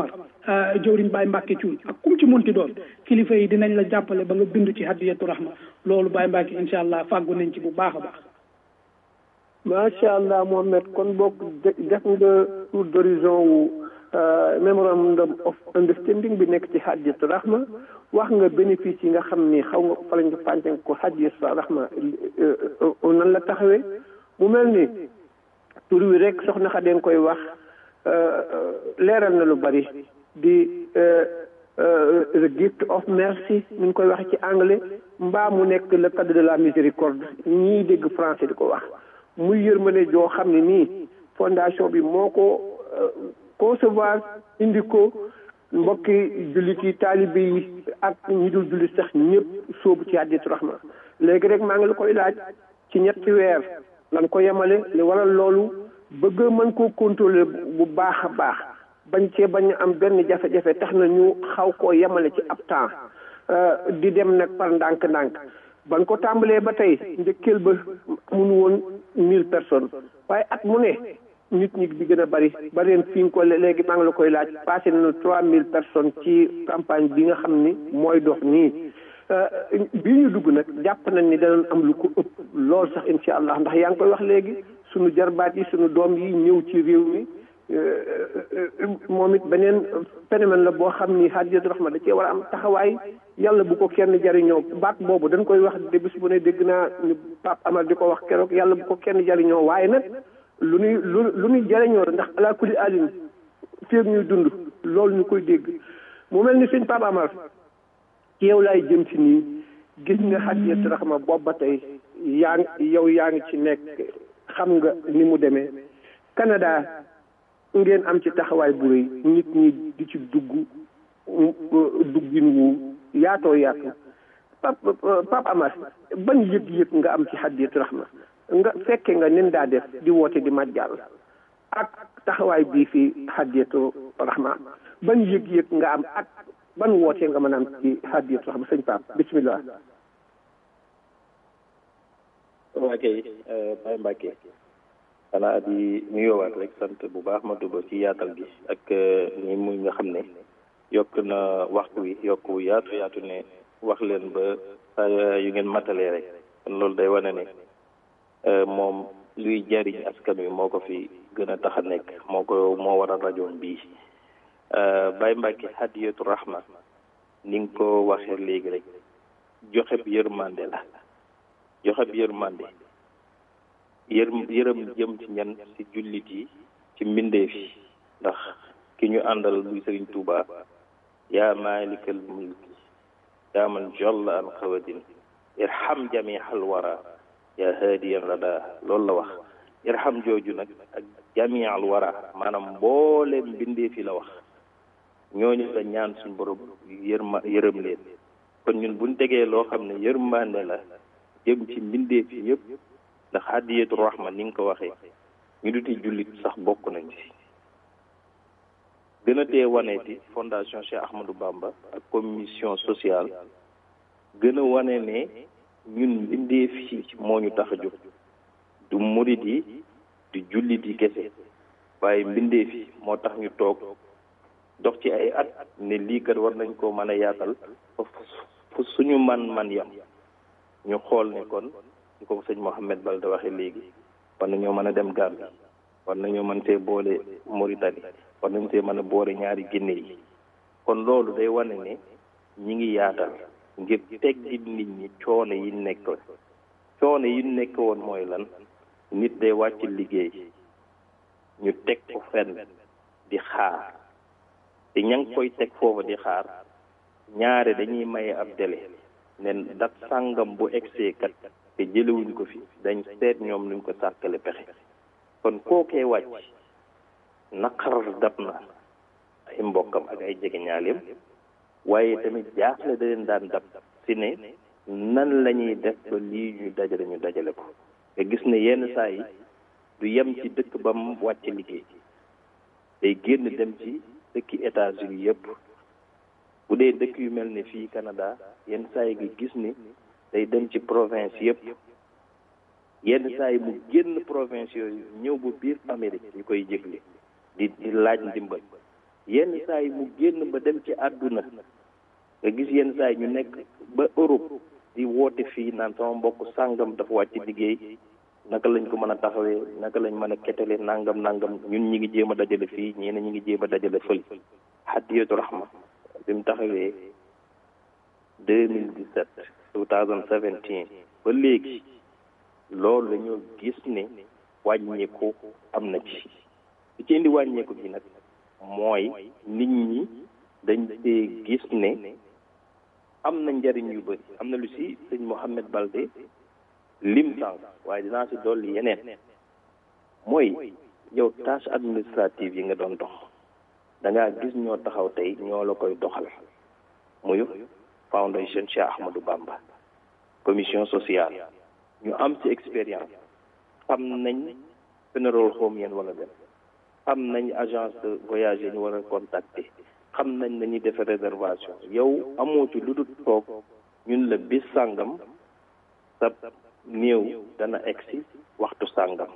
jëwriñ Baye Mbacke Thioune ak kum ci mënti doon kilifa yi dinañ la jàppale ba nga bindu ci hadiyatu rahma loolu Baye Mbacke incha allah fàggu nañ ci bu baax a baax. macha allah Mohamed kon bokk def nga tour d'horizon wu memorandum of understanding bi nekk ci hadiyatu rahma wax nga bénéfice yi nga xam ni xaw nga ko fa lañ ko fànce ko hadiyatu rahma nan la taxawee mu mel ni tur wi rek soxna Xadeen koy wax leeral na lu bari di the gift of mercy ni ñu koy waxee ci anglais mbaa mu nekk le cadeau de la miséricorde ñii dégg français di ko wax muy yërmande joo xam ne nii fondation bi moo ko concevoir indi ko mbokki jullit yi taalibe yi ak ñi dul jullit sax ñëpp sóobu ci hadiyatu rahma léegi rek maa ngi la koy laaj ci ñetti weer lan ko yemale li waral loolu bëgg mën koo contrôler bu baax a baax bañ cee bañ am benn jafe-jafe tax na ñu xaw koo yemale ci ab temps di dem nag par ndànk-ndànk ban ko tàmbalee ba tey njëkkeel ba mun woon 1000 personnes waaye at mu ne nit ñi di gën a bari ba ren fi nga ko léegi maa ngi la koy laaj passé nañu 3000 personnes ci campagne bi nga xam ni mooy dox nii bii ñu dugg nag jàpp nañ ni danañ am lu ko ëpp lool sax incha allah ndax yaa ngi koy wax léegi sunu jarbaat yi sunu doom yi ñëw ci réew mi moom it beneen phénomène la boo xam ni hadiyatu rahma da cee war a am taxawaay yàlla bu ko kenn jariñoo baat boobu dañ koy wax de bis bu ne dégg naa ñu Pape Amar di ko wax keroog yàlla bu ko kenn jariñoo waaye nag lu ñuy jariñoo la ndax ala kulli alin féeg ñuy dund loolu ñu koy dégg mu mel ni sëñ Pape Amar ci yow laay jëm si nii gis nga hadiyatu rahma boobu ba tey yaa ngi ci nekk xam nga ni mu demee Canada ngeen am ci taxawaay bu rëy nit ñi di ci duggin wu yaatoo yaatu Pape Amar ban yëg-yëg nga am ci hadiyatu rahma nga fekke nga nen daa def di woote di majjal ak taxawaay bii fi hadiyatu rahma ban yëg-yëg nga am ak ban woote nga mën a am ci hadiyatu rahma sëñ Pape bismillah. waa kay Baye Mbacke xanaa di nuyoowaat rek sant bu baax ma duba ci yaatal gi ak ni muy nga xam ne yokk na waxtu wi yokk wu yaatu ne wax leen ba yu ngeen matalee rek kon loolu day wane ne moom luy jariñ askan wi moo ko fi gën a tax a nekk moo waral rajoom bii Baye Mbacke hadiyatu rahma ni nga ko waxee léegi rek joxeb yërmande la joxeb yërmande yërëm jëm ci ñan ci jullit yi ci mbindeef yi ndax ki ñu àndal muy Sëriñ Tuuba yaa maalikal mulki yaa man jolla an xawadin irham jamihal wara yaa haadiyan rada loolu la wax irham jooju nag ak jamihal wara maanaam mbooleem mbindeef yi la wax ñooñu la ñaan suñ borom yërëm leen kon ñun buñ tegee loo xam ne yërmande la jëm ci mbindeef yi yëpp ndax hadiyatu rahma ni nga ko waxee ñu duti jullit sax bokk nañ ci gën a tee waneeti fondation Cheikh Ahmadou Bamba ak commission sociale gën a wane ne ñun mbindeef yi moo ñu tax a jóg du murit yi du jullit yi kese waaye mbindeef yi moo tax ñu toog dox ci ay at ne lii kat war nañ koo mën a yaatal fu suñu man yam ñu xool ne kon ñu ko sëñ Mouhamed Balde waxee léegi war nañoo mën a dem Gambie war nañoo mën see boole Mauritanie war nañ see mën a boole ñaari Guinée yi kon loolu day wane ne ñi ngi yaatal ngir teggi nit ñi coono yi nekk woon mooy lan nit day wàcc liggéey ñu teg ko fenn di xaar te ña ngi koy teg foofu di xaar ñaare dañuy maye ab délai nen dat sàngam bu egsee kat te jëlewuñ ko fi dañ seet ñoom nuñ ko sàkkale pexe kon kookee wàcc naqar dab na ay mbokkam ak ay jegeñaaleem waaye tamit jaaxle da leen daan dab si ne nan la ñuy def ba lii ñu dajale ko nga gis ne yenn saa yi du yem ci dëkk ba mu wàcc liggéey day génn dem ci dëkki États-Unis yëpp bu dee dëkk yu mel ne fii Canada yenn saa yi nga gis ni day dem ci province yëpp yenn saa yi mu génn province yooyu ñëw bu biir Amérique ñu koy jégle di laaj ndimbal yenn saa yi mu génn ba dem ci àdduna nga gis yenn saa yi ñu nekk ba Europe di woote fii naan sama mbokk sàngam dafa wàcc liggéey naka lañ ko mën a taxawee naka lañ mën a ketale nangam ñun ñi ngi jéem a dajale fii ñeneen ñi ngi jéem a dajale fël Hadiyatu Rahma bi mu taxawee 2017 ba léegi loolu dañoo gis ne wàññeeku am na ci li ci indi wàññeeku gi nag mooy nit ñi dañ dee gis ne am na njariñ yu bëri am na lu si sëñ Mohamed Balde lim sànq waaye dinaa si dolli yeneen mooy yow tâche administrative yi nga doon dox da ngaa gis ñoo taxaw tey ñoo la koy doxal muy Foundation Cheikh Ahmadou Bamba commission sociale ñu am ci expérience xam nañ funeral home yéen wala dem xam nañ agence de voyage yi ñu war a contacter xam nañ nañuy defe réservation yow amoo ci lu dul toog ñun la bis sàngam sa néew dana egsi waxtu sàngam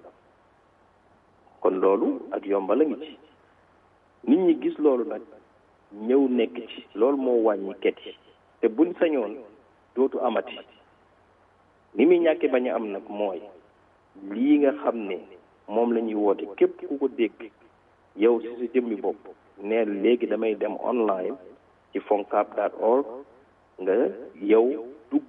kon loolu ak yomba la ngi ci nit ñi gis loolu nag ñëw nekk ci loolu moo wàññi ket yi te buñ sañoon dootu amati ni muy ñàkke bañ a am nag mooy lii nga xam ne moom la ñuy woote képp ku ko dégg yow si sa jëmmi bopp neel léegi damay dem online ci foncab.org nga yow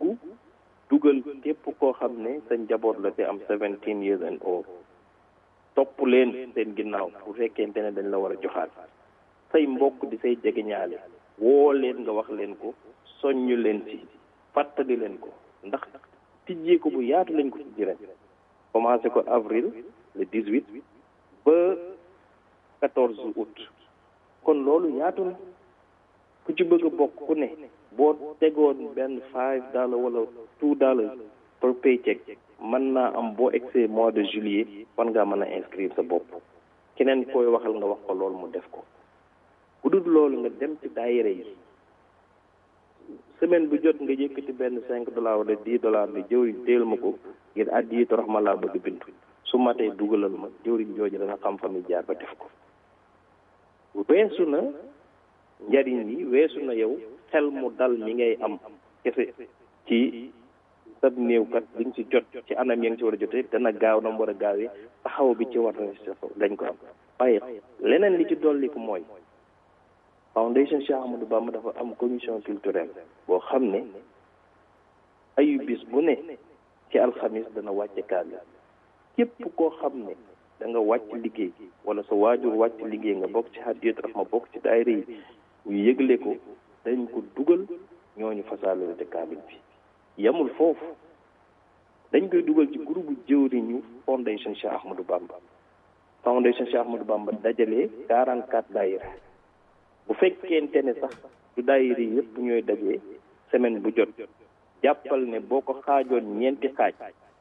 dugal képp koo xam ne sa njaboot la te am 17 years and old topp leen seen ginnaaw bu fekkente ne dañ la war a joxaat say mbokk di say jegeñaale woo leen nga wax leen ko soññu leen ci fàttali leen ko ndax tijjee ko bu yaatu lañ ko tijji ren commencé ko avril le 18 ba 14 août kon loolu yaatu na ku ci bëgg a bokk ku ne boo tegoon benn $5 wala $2 per paycheck mën naa am boo egsee mois de juillet war ngaa mën a inscrire sa bopp keneen koy waxal nga wax ko loolu mu def ko bu dul loolu nga dem ci daayira yi semaine bu jot nga yëkkati benn $5 wala $10 ne jëwriñ téel ma ko ngir Hadiyatu Rahma laa bëgg bindu su matee dugalal ma jëwriñ jooju dana xam fa muy jaar ba def ko weesu na njariñ yi weesu na yow xel mu dal mi ngay am kese ci sab néew kat li nga ci jot ci anam yi nga ci war a jotee dana gaaw na mu war a gaawee taxaw bi ci war na dañ ko am waaye leneen li ci dolli ko mooy Foundation Cheikh Ahmadou Bamba dafa am commission culturelle boo xam ne ayu bis bu ne ci alxamis dana wàcce kaamil képp koo xam ne da nga wàcc liggéey wala sa waajur wàcc liggéey nga bokk ci Hadiyatu Rahma bokk ci daayira yi ñu yëgle ko dañ ko dugal ñooñu fasaale te kaamil bi yamul foofu dañ koy dugal ci groupe jëwriñu Foundation Cheikh Ahmadou Bamba Foundation Cheikh Ahmadou Bamba dajalee 44 daayira bu fekkente ne sax du daayira yi yëpp ñooy dajee semaine bu jot jàppal ne boo ko xaajoon ñeenti xaaj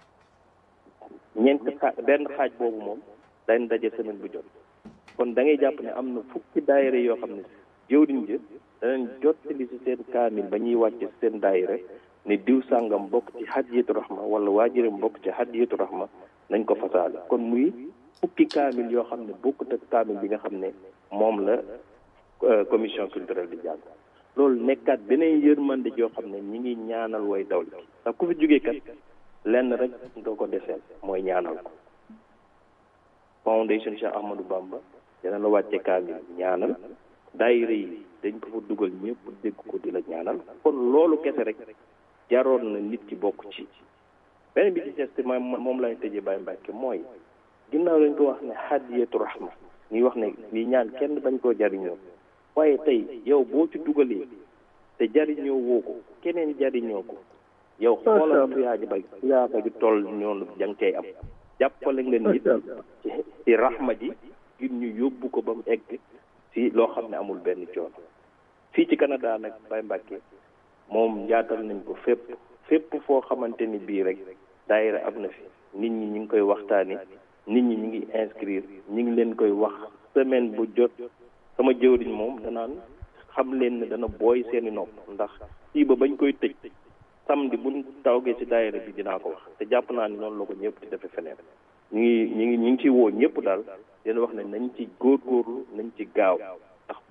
benn xaaj boobu moom dañ daje semaine bu jot kon da ngay jàpp ne am na fukki daayira yoo xam ne jëwriñ jë danañ jottali si seen kaamil ba ñuy wàcce seen daayira ne diw sàngam bokk ci Hadiyatu Rahma wala waajuram bokk ci Hadiyatu Rahma nañ ko fasaale kon muy fukki kaamil yoo xam ne bokkut ak kaamil bi nga xam ne moom la commission culturelle di jàng loolu nekkaat beneen yërmande joo xam ne ñi ngi ñaanal way dawli ndax ku fi jógee kat lenn rek nga ko deseel mooy ñaanal ko Foundation Cheikh Ahmadou Bamba dina la wàcce kaamil ñaanal daayira yi dañ ko fa dugal ñëpp dégg ko di la ñaanal kon loolu kese rek jaroon na nit ki bokk ci beneen bi ci des moom lay tëjee Baye Mbacke mooy ginnaaw lañ ko wax ne Hadiyatu Rahma ñuy wax ne lii ñaan kenn bañ koo jariñoo waaye tey yow boo ci dugalee te jariñoo woo ko keneen jariñoo ko yow xoolal tuyaaba ji toll ñoonu jang cay am jàppale nga nit ci rahma ji ngir ñu yóbbu ko ba mu egg ci loo xam ne amul benn coono fii ci Canada nag Baye Mbacke moom njaatal nañ ko fépp foo xamante ni bii rek daayira am na fi nit ñi ñu ngi koy waxtaani nit ñi ñu ngi inscrire ñu ngi leen koy wax semaine bu jot sama jëwriñ moom danaan xam leen ne dana booy seeni nopp ndax fii ba bañ koy tëj samedi buñ tawgee ci daayira bi dinaa ko wax te jàpp naa ni noonu la ko ñëpp di defe feneen ñu ngi ci woo ñëpp daal dina wax ne nañ ci góorgóorlu nañ ci gaaw ndax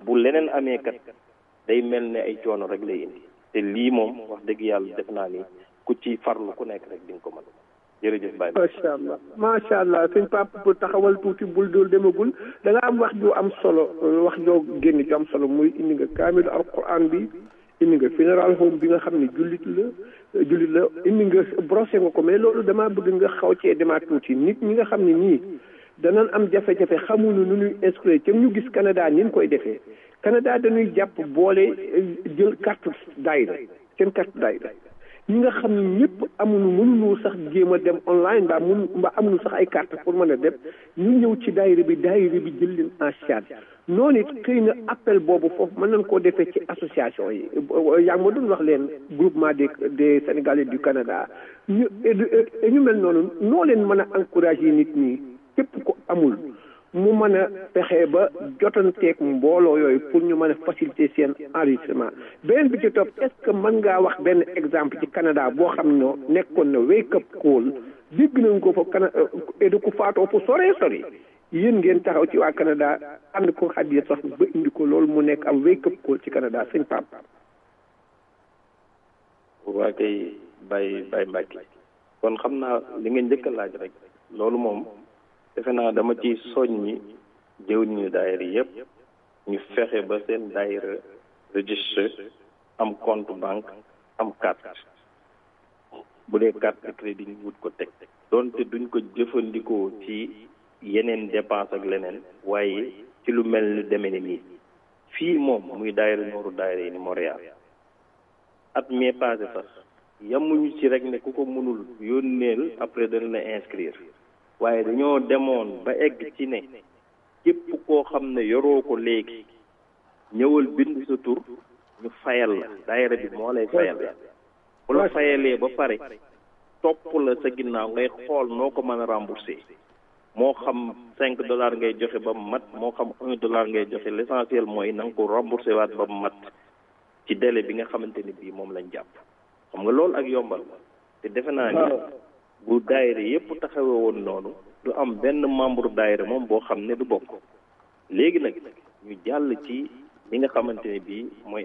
bu leneen amee kat day mel ne ay coono rek lay indi te lii moom wax dëgg yàlla def naa ni ku ci farlu ku nekk rek di nga ko mën jërëjëf Baye. macha allah sëñ Pape pour taxawal tuuti bul dool demagul da nga am wax ju am solo wax joo génn ju am solo muy indi nga kaamilu alquran bi indi nga funeral home bi nga xam ne jullit la indi nga brossé nga ko mais loolu damaa bëgg nga xaw cee demaat tuuti nit ñi nga xam ne nii danañ am jafe-jafe xamuñu nu ñuy inscrire ci ñu gis Canada ni ñu koy defee Canada dañuy jàpp boole jël carte daayira seen carte daayira ñi nga xam ne ñëpp mënuñu sax jéem a dem online mbaa amuñu sax ay carte pour mën a dem ñu ñëw ci daayira bi jël leen en charge noonu it xëy na appel boobu foofu mën nañ koo defee ci association yi yaa ngi ma doon wax leen groupement des Sénégalais du Canada ñu mel noonu noo leen mën a encourager nit ñi képp ko amul mu mën a fexe ba jotanteeg mbooloo yooyu pour ñu mën a faciliter seen enregistrement beneen bi ci topp est-ce que mën ngaa wax benn exemple ci Canada boo xam ne nekkoon na wake up call dégg nañ ko fa Canada ku faatoo fu sore yéen ngeen taxaw ci waa Canada ànd ko xaddiya sax ba indi ko loolu mu nekk am wake up call ci Canada sëñ Pape. waa kay Baye Mbacke kon xam naa li nga njëkk a laaj rek loolu moom defe naa dama ci soññi jëw ñu daayira yëpp ñu fexe ba seen daayira registré am compte banque am carte bu dee carte de crédit ñu wut ko teg doonte duñ ko jëfandikoo ci yeneen dépense ak leneen waaye ci lu mel ni demee ni nii fii moom muy daayira nooru daayira yi ni Montréal at mee passé sax yamuñu ci rek ne ku ko mënul yónneel après dana la inscrire waaye dañoo demoon ba egg ci ne képp koo xam ne yoroo ko léegi ñëwal bind sa tur ñu fayal la daayira bi moo lay fayal la bu la fayalee ba pare topp la sa ginnaaw ngay xool noo ko mën a rembourser moo xam $5 ngay joxe ba mu mat moo xam $1 ngay joxe l'essentiel mooy na nga ko rembourser waat ba mu mat ci délai bi nga xamante ni bii moom lañ jàpp xam nga loolu ak yombal te defe naa ni bu daayira yëpp taxawee woon noonu du am benn membre daayira moom boo xam ne du bokk léegi nag ñu jàll ci li nga xamante ne bii mooy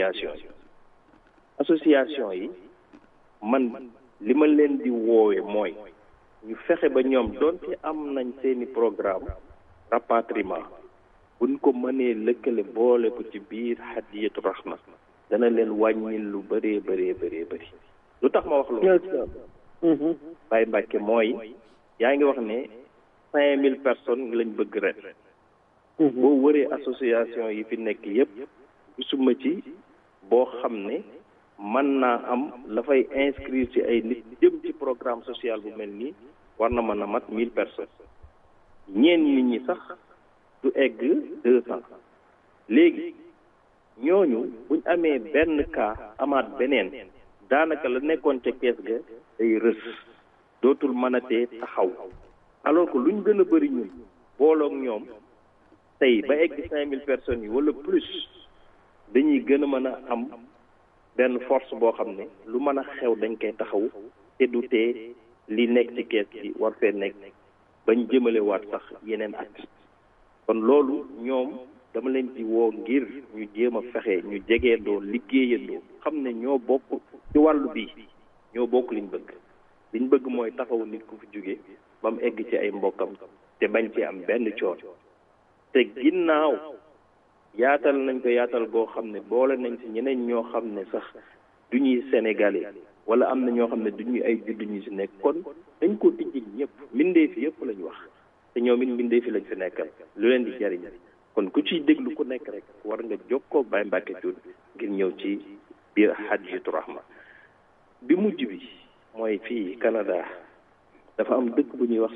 association yi man li ma leen di woowe mooy ñu fexe ba ñoom doonte am nañ seeni programme rapatriement buñ ko mënee lëkkale boole ko ci biir Hadiyatu Rahma dana leen wàññil lu bëree bëri lu tax ma wax loolu Baye Mbacke mooy yaa ngi wax ne 5000 personnes lañ bëgg ren boo wëree association yi fi nekk yëpp gisuma ci boo xam ne mën naa am la fay inscrire ci ay nit jëm ci programme social bu mel nii war na mën a mat 1000 personnes ñeen nit ñi sax du egg 200 léegi ñooñu buñ amee benn cas amaat beneen daanaka la nekkoon ca kees ga day rës dootul mënatee taxaw alors que luñ gën a bëri ñun booloog ñoom tey ba egg 5000 personnes yi wala plus dañuy gën a mën a am benn force boo xam ne lu mën a xew dañ koy taxaw te du tee li nekk ci kees gi war fee nekk bañ jëmale waat sax yeneen at kon loolu ñoom dama leen di woo ngir ñu jéem a fexe ñu jegeendoo liggéeyandoo xam ne ñoo bokk ci wàllu bi ñoo bokk liñ bëgg mooy taxaw nit ku fi jóge ba mu egg ci ay mbokkam te bañ ci am benn coon te ginnaaw yaatal nañ ko yaatal goo xam ne boole nañ ci ñeneen ñoo xam ne sax du ñuy sénégalais wala am na ñoo xam ne du ñuy ay juddu ñu si nekk kon dañ ko tijji ñëpp mbindeef yëpp lañ wax te ñoom it mbindeef lañ fi nekkal lu leen di jariñ kon ku ciy déglu ku nekk rek war nga jokkoo Baye Mbacke Thioune ngir ñëw ci biir Hadiyatu Rahma bi mujj bi mooy fii Canada dafa am dëkk bu ñuy wax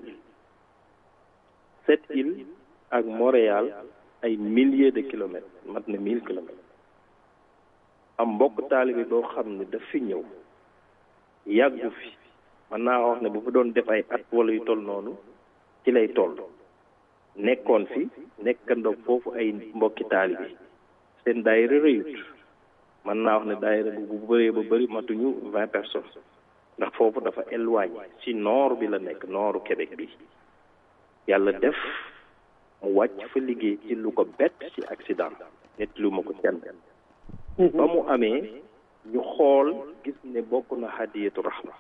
Sept Îles ak Montréal ay milliers de kilomètres mat na 1000 kilomètres am mbokk taalibe boo xam ne daf fi ñëw yàggu fi mën naa wax ne bu fa doon def ay at wala yu toll noonu ci lay toll nekkoon fi nekkandoog foofu ay mbokki taalibe seen daayira rëyut mën naa wax ne daayira bu bëree ba bëri matuñu 20 personnes ndax foofu dafa éloigné ci nord bi la nekk nooru Québec bi yàlla def mu wàcc fa liggéey ci lu ko bett ci accident nit lu ma ko kenn ba mu amee ñu xool gis ne bokk na hadiyatu rahma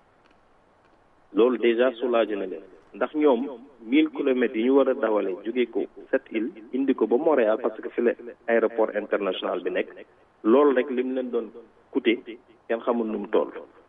loolu déjà soulagé na leen ndax ñoom 1000 kilomètres yi ñu war a dawale jóge ko cette île indi ko ba Montréal parce que fi la aéroport international bi nekk loolu rek lim leen doon coûté kenn xamul nu mu toll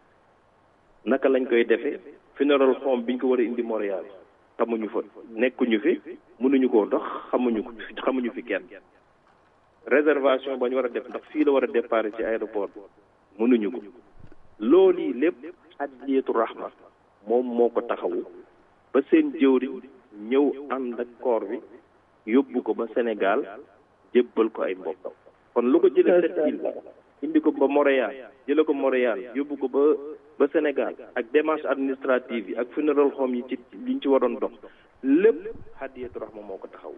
naka lañ koy defee funeral home biñ ko war a indi Montréal xamuñu fa nekkuñu fi mënuñu koo dox xamuñu fi kenn réservation ba ñu war a def ndax fii la war a départ ci aéroport mënuñu ko loolu yi lépp hadiyatu rahma moom moo ko taxawu ba seen jëwriñ ñëw ànd ak koor bi yóbbu ko ba Sénégal jébbal ko ay mbokkam kon lu ko jëlee cette île indi ko ba Montréal jële ko Montréal yóbbu ko ba Sénégal ak démarche administrative yi ak funeral home yi ci liñ ci waroon dox lépp hadiyatu rahma moo ko taxawu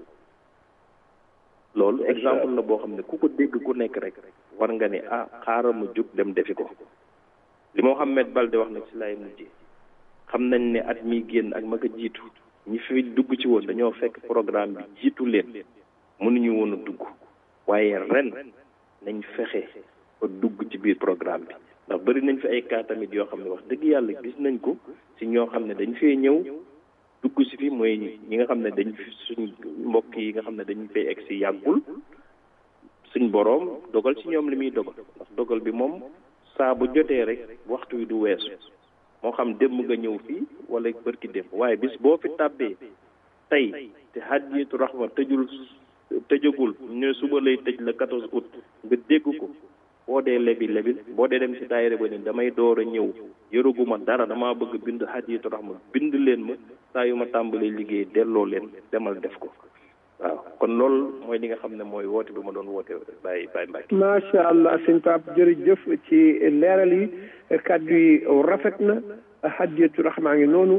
loolu exemple la boo xam ne ku ko dégg ku nekk rek war nga ne xaaral ma jóg dem defi ko li Mohamed Balde wax nag ci lay mujjee xam nañ ne at mi génn ak ma ko jiitu ñi fi dugg ci woon dañoo fekk programme bi jiitu leen mënuñu woon a dugg waaye ren nañ fexe ba dugg ci biir programme bi ndax bëri nañ fi ay cas tamit yoo xam ne wax dëgg yàlla gis nañ ko ci ñoo xam ne dañ fee ñëw dugg si fi mooy ñi nga xam ne dañ fi suñ mbokk yi nga xam ne dañ fay egg si yàggul suñ boroom dogal ci ñoom li muy dogal ndax dogal bi moom saa bu jotee rek waxtu wi du weesu moo xam démb nga ñëw fii wala bërki démb waaye bis boo fi tàbbee tey te hadiyatu rahma tëjagul ñu suba lay tëj la 14 août nga dégg ko boo dee lebi boo dee dem si daayira ba ne damay door a ñëw yoruguma dara damaa bëgg bind hadiyatu rahma bind leen ma saa yu ma tàmbalee liggéey delloo leen demal def ko waaw kon loolu mooy li nga xam ne mooy woote bi ma doon woote Baye Mbacke. macha allah sëñ Pape jërëjëf ci leeral yi kàddu yi rafet na hadiyatu rahma ngi noonu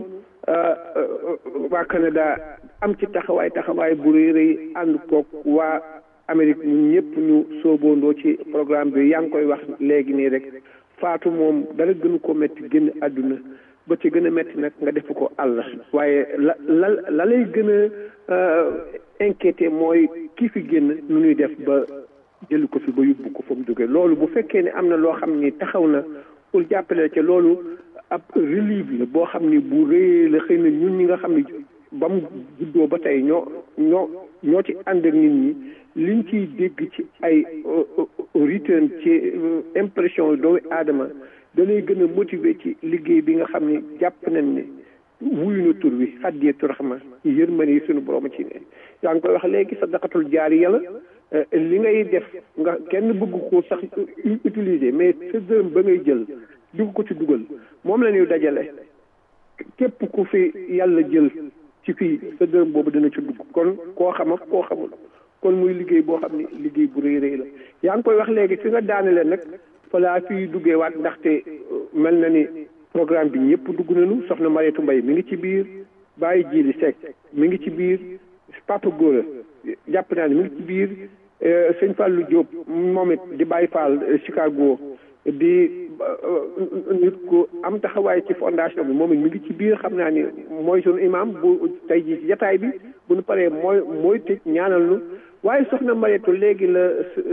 waa Canada am ci taxawaay bu rëy ànd koog waa Amérique ñun ñëpp ñu sooboondoo ci programme bi yaa ngi koy wax léegi nii rek faatu moom dara gënu ko métti génn àdduna ba ci gën a métti nag nga def ko àll waaye la lay gën a inquiété mooy kii fi génn nu ñuy def ba jël ko fi ba yóbbu ko fa mu jógee loolu bu fekkee ne am na loo xam ni taxaw na pour jàppale ca loolu ab relief la boo xam ni bu rëy la xëy na ñun ñi nga xam ni ba mu juddoo ba tey ñoo ci ànd ak nit ñi liñ ciy dégg ci ay return ci impression doomu aadama da lay gën a motiver ci liggéey bi nga xam ni jàpp nañ ne wuyu na tur wi hadiyatu rahma yërmande yi suñu borom ci ne yaa ngi koy wax léegi sadaqatul jaariya la li ngay def nga kenn bëgg ko sax utiliser mais sa dërëm ba ngay jël dugg ko ci dugal moom la ñuy dajale képp ku fi yàlla jël ci fii sa dërëm boobu dina ci dugg kon koo xam ak koo xamul kon muy liggéey boo xam ne liggéey bu rëy la yaa ngi koy wax léegi fi nga daanele nag fa laa fiy duggee waat ndaxte mel na ni programme bi ñëpp dugg nañu soxna Mariétou Mbaye mi ngi ci biir Baye Djili Seck mi ngi ci biir Papa Gora jàpp naa ne mi ngi ci biir sëñ Fallou Diop moom it di Baye Fall Chicago di nit ku am taxawaay ci fondation bi moom it mi ngi ci biir xam naa ni mooy sunu imam bu tey jii ci jataay bi bu nu paree mooy tëj ñaanal nu waaye soxna Mariétou léegi la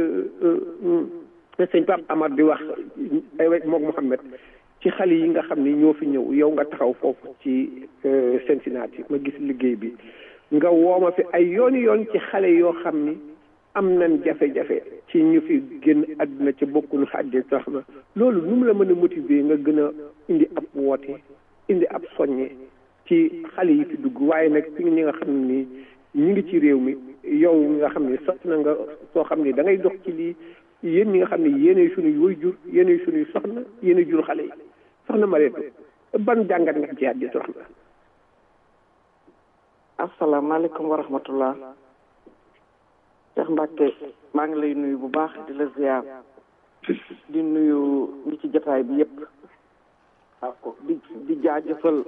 sëñ Pape Amar di wax ay moom Mouhamed ci xale yi nga xam ni ñoo fi ñëw yow nga taxaw foofu ci Cincinnati ma gis liggéey bi nga wooma fi ay yoon ci xale yoo xam ni am nañ jafe-jafe ci ñu fi génn àdduna ci bokkuñu xàjje sax na loolu nu mu la mën a motiver nga gën a indi ab woote indi ab soññe ci xale yi fi dugg waaye nag fi ñi nga xam ni ñi ngi ci réew mi yow nga xam ni sot na nga soo xam ni da ngay dox ci lii yéen ñi nga xam ne yéenay suñuy waajur yéenay suñuy soxna yéenay jur xale yi soxna Mariétou ban jàngat nga ci hadiyatu rahma. asalaamaaleykum wa rahmatullah. Cheikh Mbacke maa ngi lay nuyu bu baax di la ziar di nuyu ñi ci jotaay bi yëpp di jaajëfal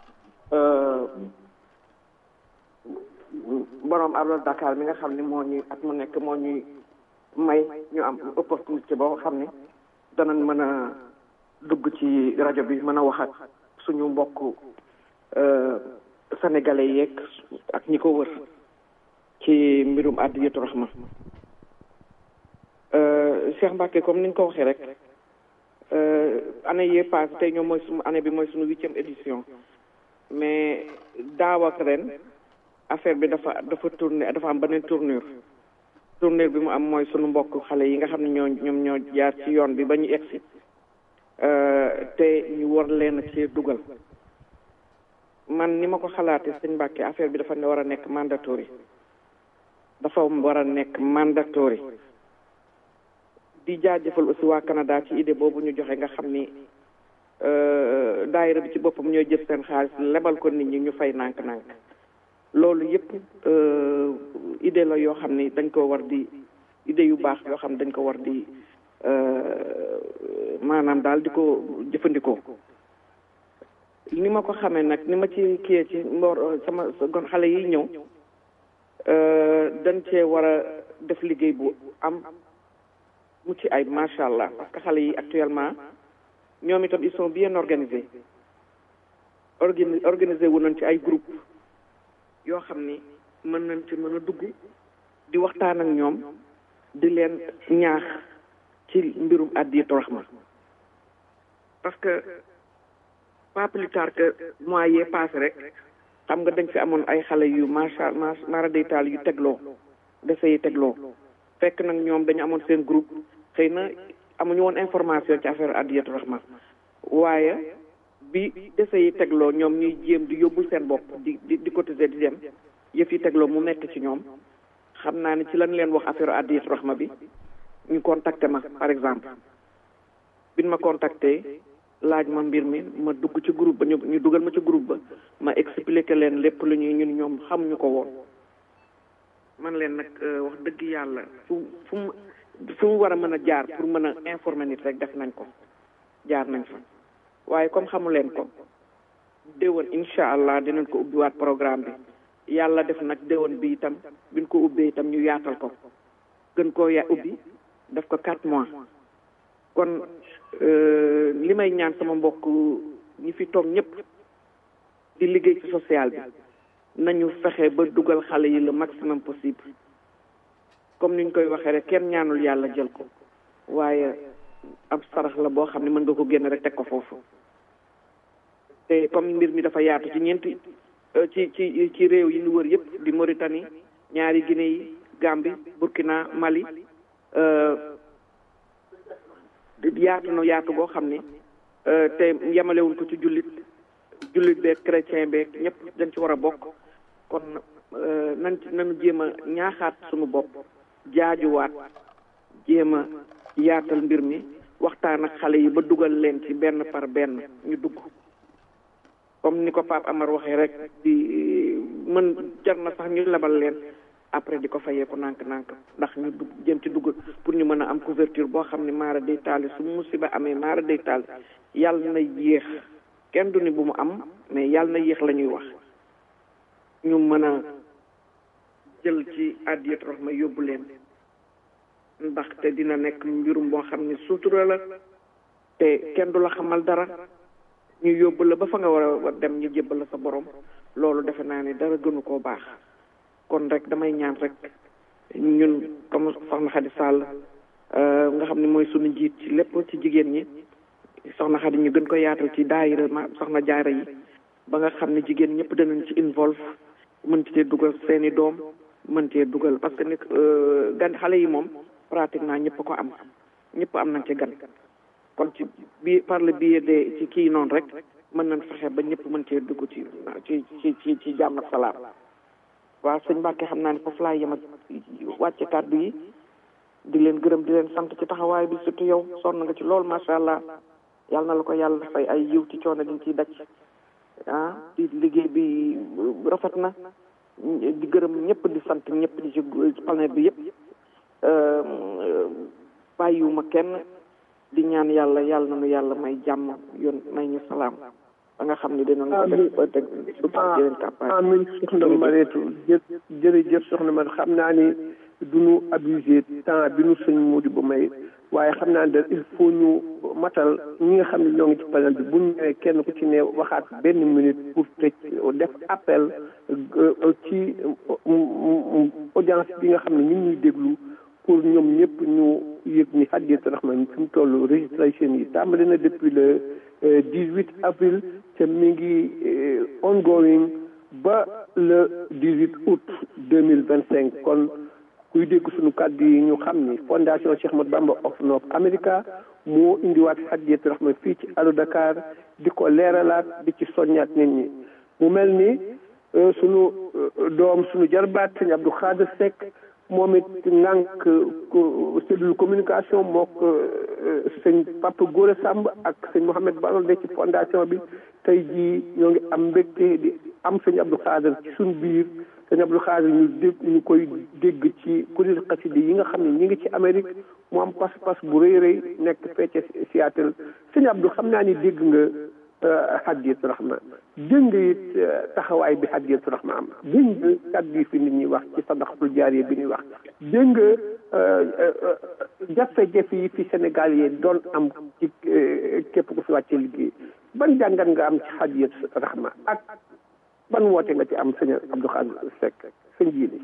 borom Allo Dakar mi nga xam ne moo ñuy at mu nekk moo ñuy may ñu am opportunité boo xam ne danañ mën a dugg ci rajo bi mën a wax ak suñu mbokk sénégalais yeeg ak ñi ko wër ci mbirum Adiyatu Rahma. Cheikh Mbacke comme ni nga ko waxee rek année yee passé tey ñoom mooy suñu année bi mooy suñu 8e édition mais daaw ak ren affaire bi dafa tourné dafa am beneen tournure bi mu am mooy suñu mbokk xale yi nga xam ne ñoom ñoo jaar ci yoon bi ba ñu egsi te ñu war leen ci dugal man ni ma ko xalaatee sëñ Mbacke affaire bi dafa ne war a nekk mandatory di jaajëfal aussi waa Canada ci idée boobu ñu joxe nga xam ni daayira bi ci boppam ñooy jël seen xaalis lebal ko nit ñi ñu fay nànk-nànk loolu yëpp idée la yoo xam ni dañ ko war di idée yu baax yoo xam ne dañ ko war di maanaam daal di ko jëfandikoo ni ma ko xamee nag ni ma ci kiyee ci mboor sama gon xale yi ñëw dañ cee war a def liggéey bu am mu ci ay macha allah parce que xale yi actuellement ñoom itam ils sont bien organisés organisé wu nañ ci ay groupe yoo xam ni mën nañ ci mën a dugg di waxtaan ak ñoom di leen ñaax ci mbirum Adiyatu Rahma parce que pas plus tard que mois yee passé rek xam nga dañ fi amoon ay xale yu macha mara day taal yu tegloo dese yi tegloo fekk nag ñoom dañu amoon seen groupe xëy na amuñu woon information ci affaire Adiyatu Rahma waaye bi dese yi tegloo ñoom ñuy jéem di yóbbul seen bopp di cotiser di dem yëf yi tegloo mu metti ci ñoom xam naa ne ci lañ leen wax affaire Adiyatu Rahma bi ñu contacté ma par exemple biñ ma contacté laaj ma mbir mi ma dugg ci groupe ba ñu dugal ma ci groupe ba ma expliqué leen lépp lu ñuy ñun ñoom xamuñu ko woon man leen nag wax dëgg yàlla fu mu war a mën a jaar pour mën a informer nit rek def nañ ko jaar nañ fa waaye comme xamu leen ko déwén incha allah dinañ ko ubbiwaat programme bi yàlla def nag déwén bi itam biñ ko ubbee itam ñu yaatal ko gën koo ubbi def ko 4 mois kon li may ñaan sama mbokk ñi fi toog ñëpp di liggéey ci social bi nañu fexe ba dugal xale yi le maximum possible comme ni ñu koy waxee rek kenn ñaanul yàlla jël ko waaye ab sarax la boo xam ne mën nga ko génn rek teg ko foofu te comme mbir mi dafa yaatu ci ñeenti ci réew yi ñu wër yëpp di Mauritanie ñaari Guinée yi Gambie Burkina Mali yaatu na yaatu boo xam ne te yemalewuñ ko ci jullit beeg chrétien beeg ñëpp dañ ci war a bokk kon nañu jéem a ñaaxaat suñu bopp jaajuwaat jéem a yaatal mbir mi waxtaan ak xale yi ba dugal leen ci benn par benn ñu dugg comme ni ko Pape Amar waxee rek di mën jar na sax ñu lebal leen après di ko fayee ko nànk-nànk ndax ñu jëm ci dugg pour ñu mën a am couverture boo xam ne maara day taali su musiba amee maara day taali yàlla na yéex kenn du ni bu mu am mais yàlla na yéex la ñuy wax ñu mën a jël ci Adiyatu Rahma yóbbu leen ndax te dina nekk mbirum boo xam ne sutura la te kenn du la xamal dara ñu yóbbu la ba fa nga war a dem ñu jébbal la sa borom loolu defe naa ne dara gënu koo baax kon rek damay ñaan rek ñun comme soxna Khady Sall nga xam ne mooy sunu njiit ci lépp ci jigéen ñi soxna Khady ñu gën ko yaatal ci daayira soxna jaara yi ba nga xam ne jigéen ñëpp danañ ci involve mën cee dugal seeni doom mën cee dugal parce que nit gan xale yi moom pratiquement ñëpp ko am ñëpp am nañ ci gan kon ci bi par le biais de ci kii noonu rek mën nañ fexe ba ñëpp mën cee dugg ci jàmm ak salaam waaw sëñ Mbacke xam naa ne foofu laay yem ak wàcce kàddu yi di leen gërëm di leen sant ci taxawaay bi surtout yow sonn nga ci lool macha allah yàlla na la ko yàlla fay ay yiw ci coono diñ ciy daj di liggéey bi rafet na di gërëm ñëpp di sant ñëpp di ci planète bi yëpp bàyyiwuma kenn di ñaan yàlla na nu yàlla may jàmm yoon may ñu salaam ba nga xam ne dinañ ko def ba teg leen kàppaay amiin soxna Mareetu jërëjëf soxna Mareetu xam naa ni duñu abusé temps bi nu sëñ Modou ba may waaye xam naa ne il faut ñu matal ñi nga xam ne ñoo ngi ci panel bi bu ñu ñëwee kenn ku ci ne waxaat benn minute pour tëj def appel ci audience bi nga xam ne ñu ngi ñuy déglu pour ñoom ñëpp ñu yëg ni Hadiyatou Rahma fi mu toll registration yi tàmbali na depuis le 18 avril te mi ngi ongoing ba le 18 août 2025 kon kuy dégg suñu kàddu yi ñu xam ni fondation Cheikh Ahmadou Bamba of North America moo indiwaat Hadiyatou Rahma fii ci Allo Dakar di ko leeralaat di ci soññaat nit ñi mu mel ni sunu doom sunu jarbaat sëñ Abdou Khader Seck moom it ngànk cellule communication mook sëñ Papa Gora Samb ak sëñ Mohamed Balol de ci fondation bi tey jii ñoo ngi am mbégte di am sëñ Abdou Khader ci suñu biir sëñ Abdou Khader ñu koy dégg ci kuréel xasida yi nga xam ne ñi ngi ci Amérique mu am pas-pas bu rëy rëy nekk fecce Seattle sëñ Abdou xam naa ni dégg nga Hadiyatou Rahma dégg nga it taxawaay bi Hadiyatou Rahma am dégg nga kàddu yi fi nit ñi wax ci sadaqatul jaariya bi ñuy wax dégg nga jafe-jafe yi fi Sénégal yi doon am ci képp ku fi wàcce liggéey ban jàngat nga am ci Hadiyatou Rahma ak ban woote nga ci am sëñ Abdou Khader Seck sëñ jiili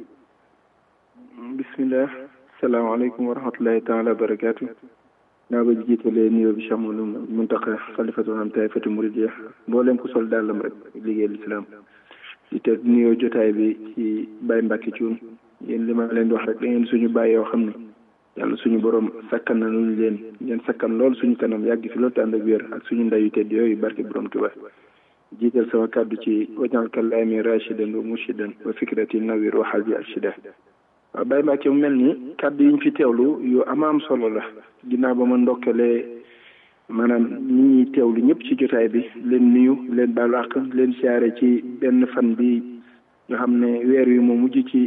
bismillah salaamaaleykum wa rahmatullahi taala wa barakaatu naa ba jiitalee nuyoo bi Cheikh Mountakha xalifatul am taifatu muridiyya mboolem ku sol dàllam rek liggéey l'islam di teg nuyoo jotaay bi ci Baye Mbacke Thioune yéen li ma leen di wax rek da ngeen suñu bàyyi yoo xam ne yàlla suñu borom sakkan na nuñu leen ngeen sakkan lool suñu kanam yàgg fi loolu te ànd ak wér ak suñu ndayu tedd yooyu barke borom Tuubaa jiital sama kàddu ci wajal kalaami rashidan wa murshidan wa fikrati nawir wa halbi arshida waaw Baye Mbacke mu mel ni kàddu yi ñu fi teewlu yu amaam solo la ginnaaw ba ma ndokkalee maanaam ñi ñuy teewlu ñëpp ci jotaay bi leen nuyu leen baalu àq leen siyaare ci benn fan bi nga xam ne weer wi moo mujj ci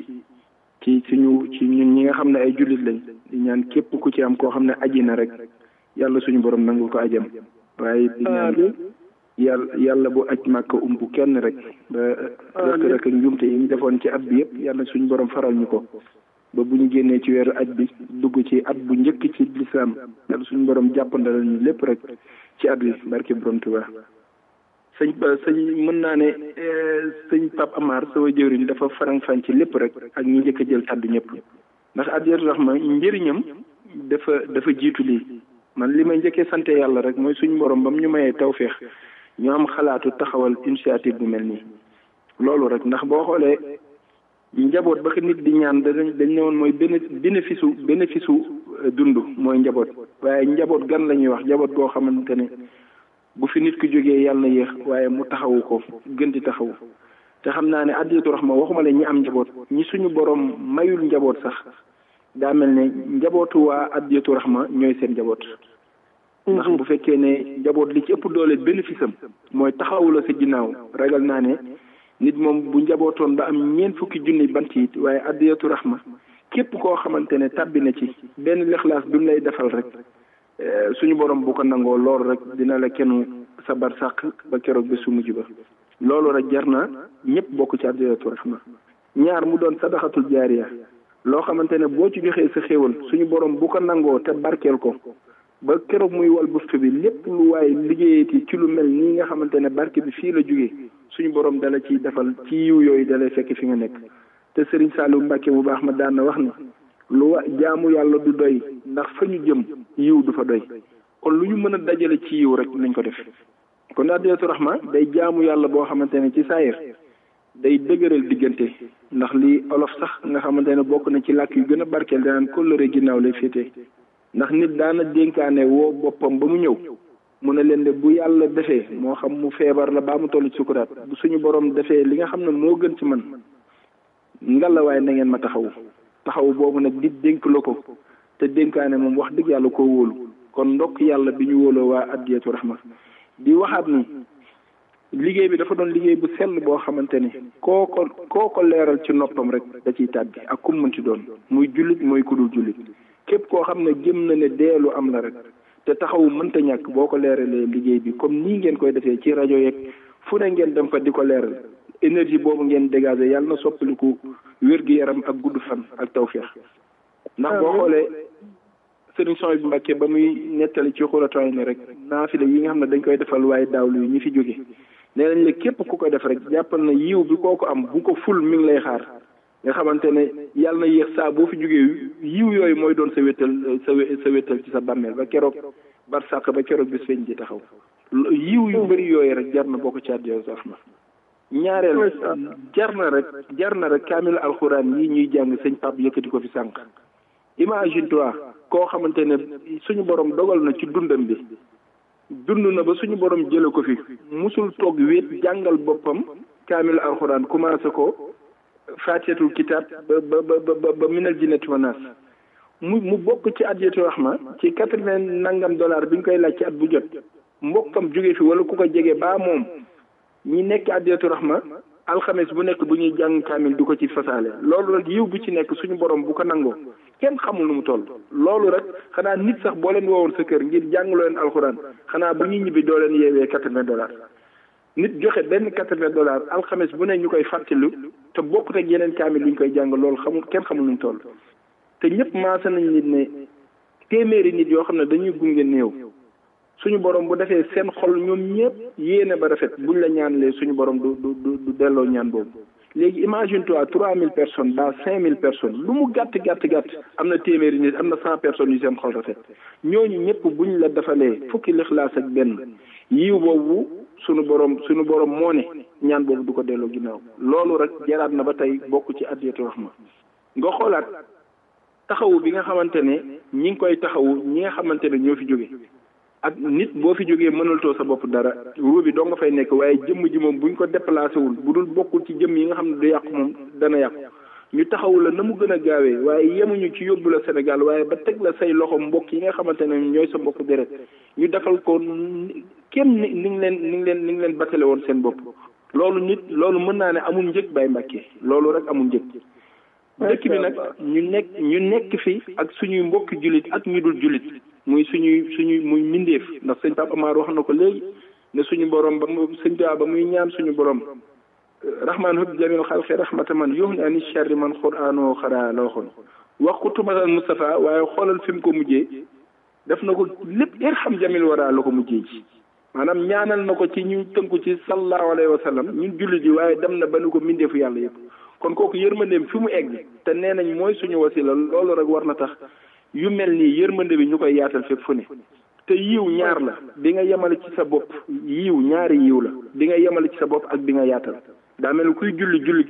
ñun ñi nga xam ne ay jullit lañ di ñaan képp ku ci am koo xam ne aji na rek yàlla suñu borom nangu ko ajam waaye di ñaan yàlla bu aj màkka umbu kenn rek ba rek njuumte yi ñu defoon ci at bi yëpp yàlla suñu borom faral ñu ko ba bu ñu génnee ci weeru aj bi dugg ci at bu njëkk ci lislaam yàlla suñu borom jàppandalal ñu lépp rek ci at bi barke borom Tuubaa sëñ mën naa ne sëñ Pape Amar sama jëwriñ dafa faram-fàcce ci lépp rek ak ñi njëkk a jël kàddu ñëpp ndax Hadiyatou Rahma njëriñam dafa jiitu lii man li may njëkkee sante yàlla rek mooy suñu borom bam ñu mayee tawféex ñu am xalaatu taxawal initiative bu mel nii loolu rek ndax boo xoolee njaboot ba ko nit di ñaan dañ ne woon mooy bénéfice dund mooy njaboot waaye njaboot gan la ñuy wax njaboot goo xamante ne bu fi nit ki jógee yàlla na yéex waaye mu taxawu ko gën di taxawu te xam naa ne Hadiyatou Rahma waxuma la ñi am njaboot ñi suñu borom mayul njaboot sax daa mel ne njabootu waa Hadiyatou Rahma ñooy seen njaboot ndax bu fekkee ne njaboot li ci ëpp doole bénéfice am mooy taxawu la sa ginnaaw ragal naa ne nit moom bu njabootoon ba am 20,000 bant it waaye Hadiyatou Rahma képp koo xamante ne tàbbi na ci benn lixlaas bi mu lay defal rek suñu borom bu ko nangoo loolu rek dina la kenn sa bar sàq ba keroog ba su mujj ba loolu rek jar na ñëpp bokk ci Hadiyatou Rahma ñaar mu doon sadaxatul jaariya loo xamante ne boo ci joxee sa xéewal suñu borom bu ko nangoo te barkeel ko ba keroog muy wal buftu bi lépp lu waaye liggéeyati ci lu mel nii nga xamante ne barke bi fii la jógee suñu borom dala ciy defal ci yiw yooyu dalay fekk fi nga nekk te Serigne Saliou Mbacke bu baax ma daan na wax ne jaamu yàlla du doy ndax fa ñu jëm yiw du fa doy kon lu ñu mën a dajale ci yiw rek nañ ko def kon Hadiyatou Rahma day jaamu yàlla boo xamante ne ci saayir day dëgëral diggante ndax li olof sax nga xamante ne bokk na ci làkk yu gën a barkeel danaan kóllëre ginnaaw lay féete ndax nit daana dénkaane woo boppam ba mu ñëw mu ne leen de bu yàlla defee moo xam mu feebar la baa mu toll ci sukuraat bu suñu borom defee li nga xam ne moo gën ci man ngalawaay na ngeen ma taxaw boobu nag di dénk la ko te dénkaane moom wax dëgg yàlla koo wóolu kon ndokk yàlla bi ñu wóoloo waa Hadiyatou Rahma di waxaat ni liggéey bi dafa doon liggéey bu sell boo xamante ne koo ko leeral ci noppam rek da ciy tàbbi ak kum mënti doon muy jullit mooy ku dul jullit képp koo xam ne gëm na ne deelu am la rek te taxawu mënta ñàkk boo ko leeralee liggéey bi comme nii ngeen koy defee ci rajo yeeg fu ne ngeen dem fa di ko leeral énergie boobu ngeen dégager yàlla na soppaliku wér-gu-yaram ak gudd fan ak tawféex ndax boo xoolee sëriñ Soy bi Mbàkke ba muy nettali ci xulataay ne rek naafila yi nga xam ne dañ koy defal waaye daawlu yi ñi fi jóge nee nañ la képp ku ko def rek jàppal na yiw bi kooku am bu ko ful mi ngi lay xaar nga xamante ne yàlla na yéex saa boo fi jógee yiw yooyu mooy doon sa wéttal ci sa bàmmeel ba keroog barsàq ba keroog bis feeñ di taxaw yiw yu bëri yooyu rek jar na bokk ci àddiya rahma ñaareel jar na rek kaamil alxuraan yi ñuy jàng sëñ Pape yëkkati ko fi sànq imagine toi koo xamante ne suñu borom dogal na ci dundam bi dund na ba suñu borom jële ko fi musul toog wéet jàngal boppam kaamil alxuraan commencé ko fatihatul kitab ba minal jinnati wa naas mu bokk ci àddiyatu rahma ci 80 nangam $, bi ñu koy laaj ci at bu jot mbokkam jóge fi wala ku ko jege baa moom ñi nekk àddiyatu rahma alxames bu nekk bu ñuy jàng kaamil du ko ci fasaale loolu rek yiw bu ci nekk suñu borom bu ko nangoo kenn xamul nu mu toll loolu rek xanaa nit sax boo leen woowoon sa kër ngir jàngaloo leen alxuraan xanaa bu ñuy ñibbi doo leen yeewee $80 nit joxe benn $80 alxames bu ne ñu koy fàttali te bokkut ak yeneen kaamil lu ñu koy jàng loolu kenn xamul nu mu toll te ñëpp maasa nañ nit ne téeméeri nit yoo xam ne dañuy gunge néew suñu borom bu defee seen xol ñoom ñëpp yéene ba rafet buñ la ñaanlee suñu borom du delloo ñaan boobu léegi imagine toi 3000 personnes ba 5000 personnes lu mu gàtt am na téeméeri nit am na 100 personnes yu seen xol rafet ñooñu ñëpp buñ la defalee fukki lixlaas ak benn yiw boobu suñu borom moo ne ñaan boobu du ko delloo ginnaaw loolu rek jaraat na ba tey bokk ci àddiyatu rahma nga xoolaat taxawu bi nga xamante ne ñi ngi koy taxawu ñi nga xamante ne ñoo fi jóge ak nit boo fi jógee mënaltoo sa bopp dara ruu bi doo nga fay nekk waaye jëmm ji moom buñ ko déplacé wul bu dul bokkul ci jëmm yi nga xam ne du yàqu moom dana yàqu ñu taxawu la na mu gën a gaawee waaye yemuñu ci yóbbu la Sénégal waaye ba teg la say loxo mbokk yi nga xamante ne ñooy sa mbokk deret ñu defal ko kenn ni ngi leen battale woon seen bopp loolu mën naa ne amul njëg Baye Mbacke loolu rek amul njëg dëkk bi nag ñu nekk fi ak suñuy mbokki jullit ak ñu dul jullit muy suñuy muy mindeef ndax sëñ Pape Amar wax na ko léegi ne suñu borom sëñ Tuubaa ba muy ñaan suñu borom rahman hub jamil xalqi rahmata man yuxni ani sharri man qur'aano xaraa la waxoon wax ko tumatal Moustapha waaye xoolal fi mu ko mujjee def na ko lépp irham jamil waraa la ko mujjee ci maanaam ñaanal na ko ci ñu tënku ci sallallahu alayhi wa sallam ñun jullit yi waaye dem na ba nu ko mindeefu yàlla yëpp kon kooku yërmandeem fi mu egg te nee nañ mooy suñu wasila loolu rek war na tax yu mel nii yërmande bi ñu koy yaatal fépp fu ne te yiw ñaar la bi nga yemale ci sa bopp yiw ñaari yiw la bi nga yemale ci sa bopp ak bi nga yaatal daa mel ni kuy julli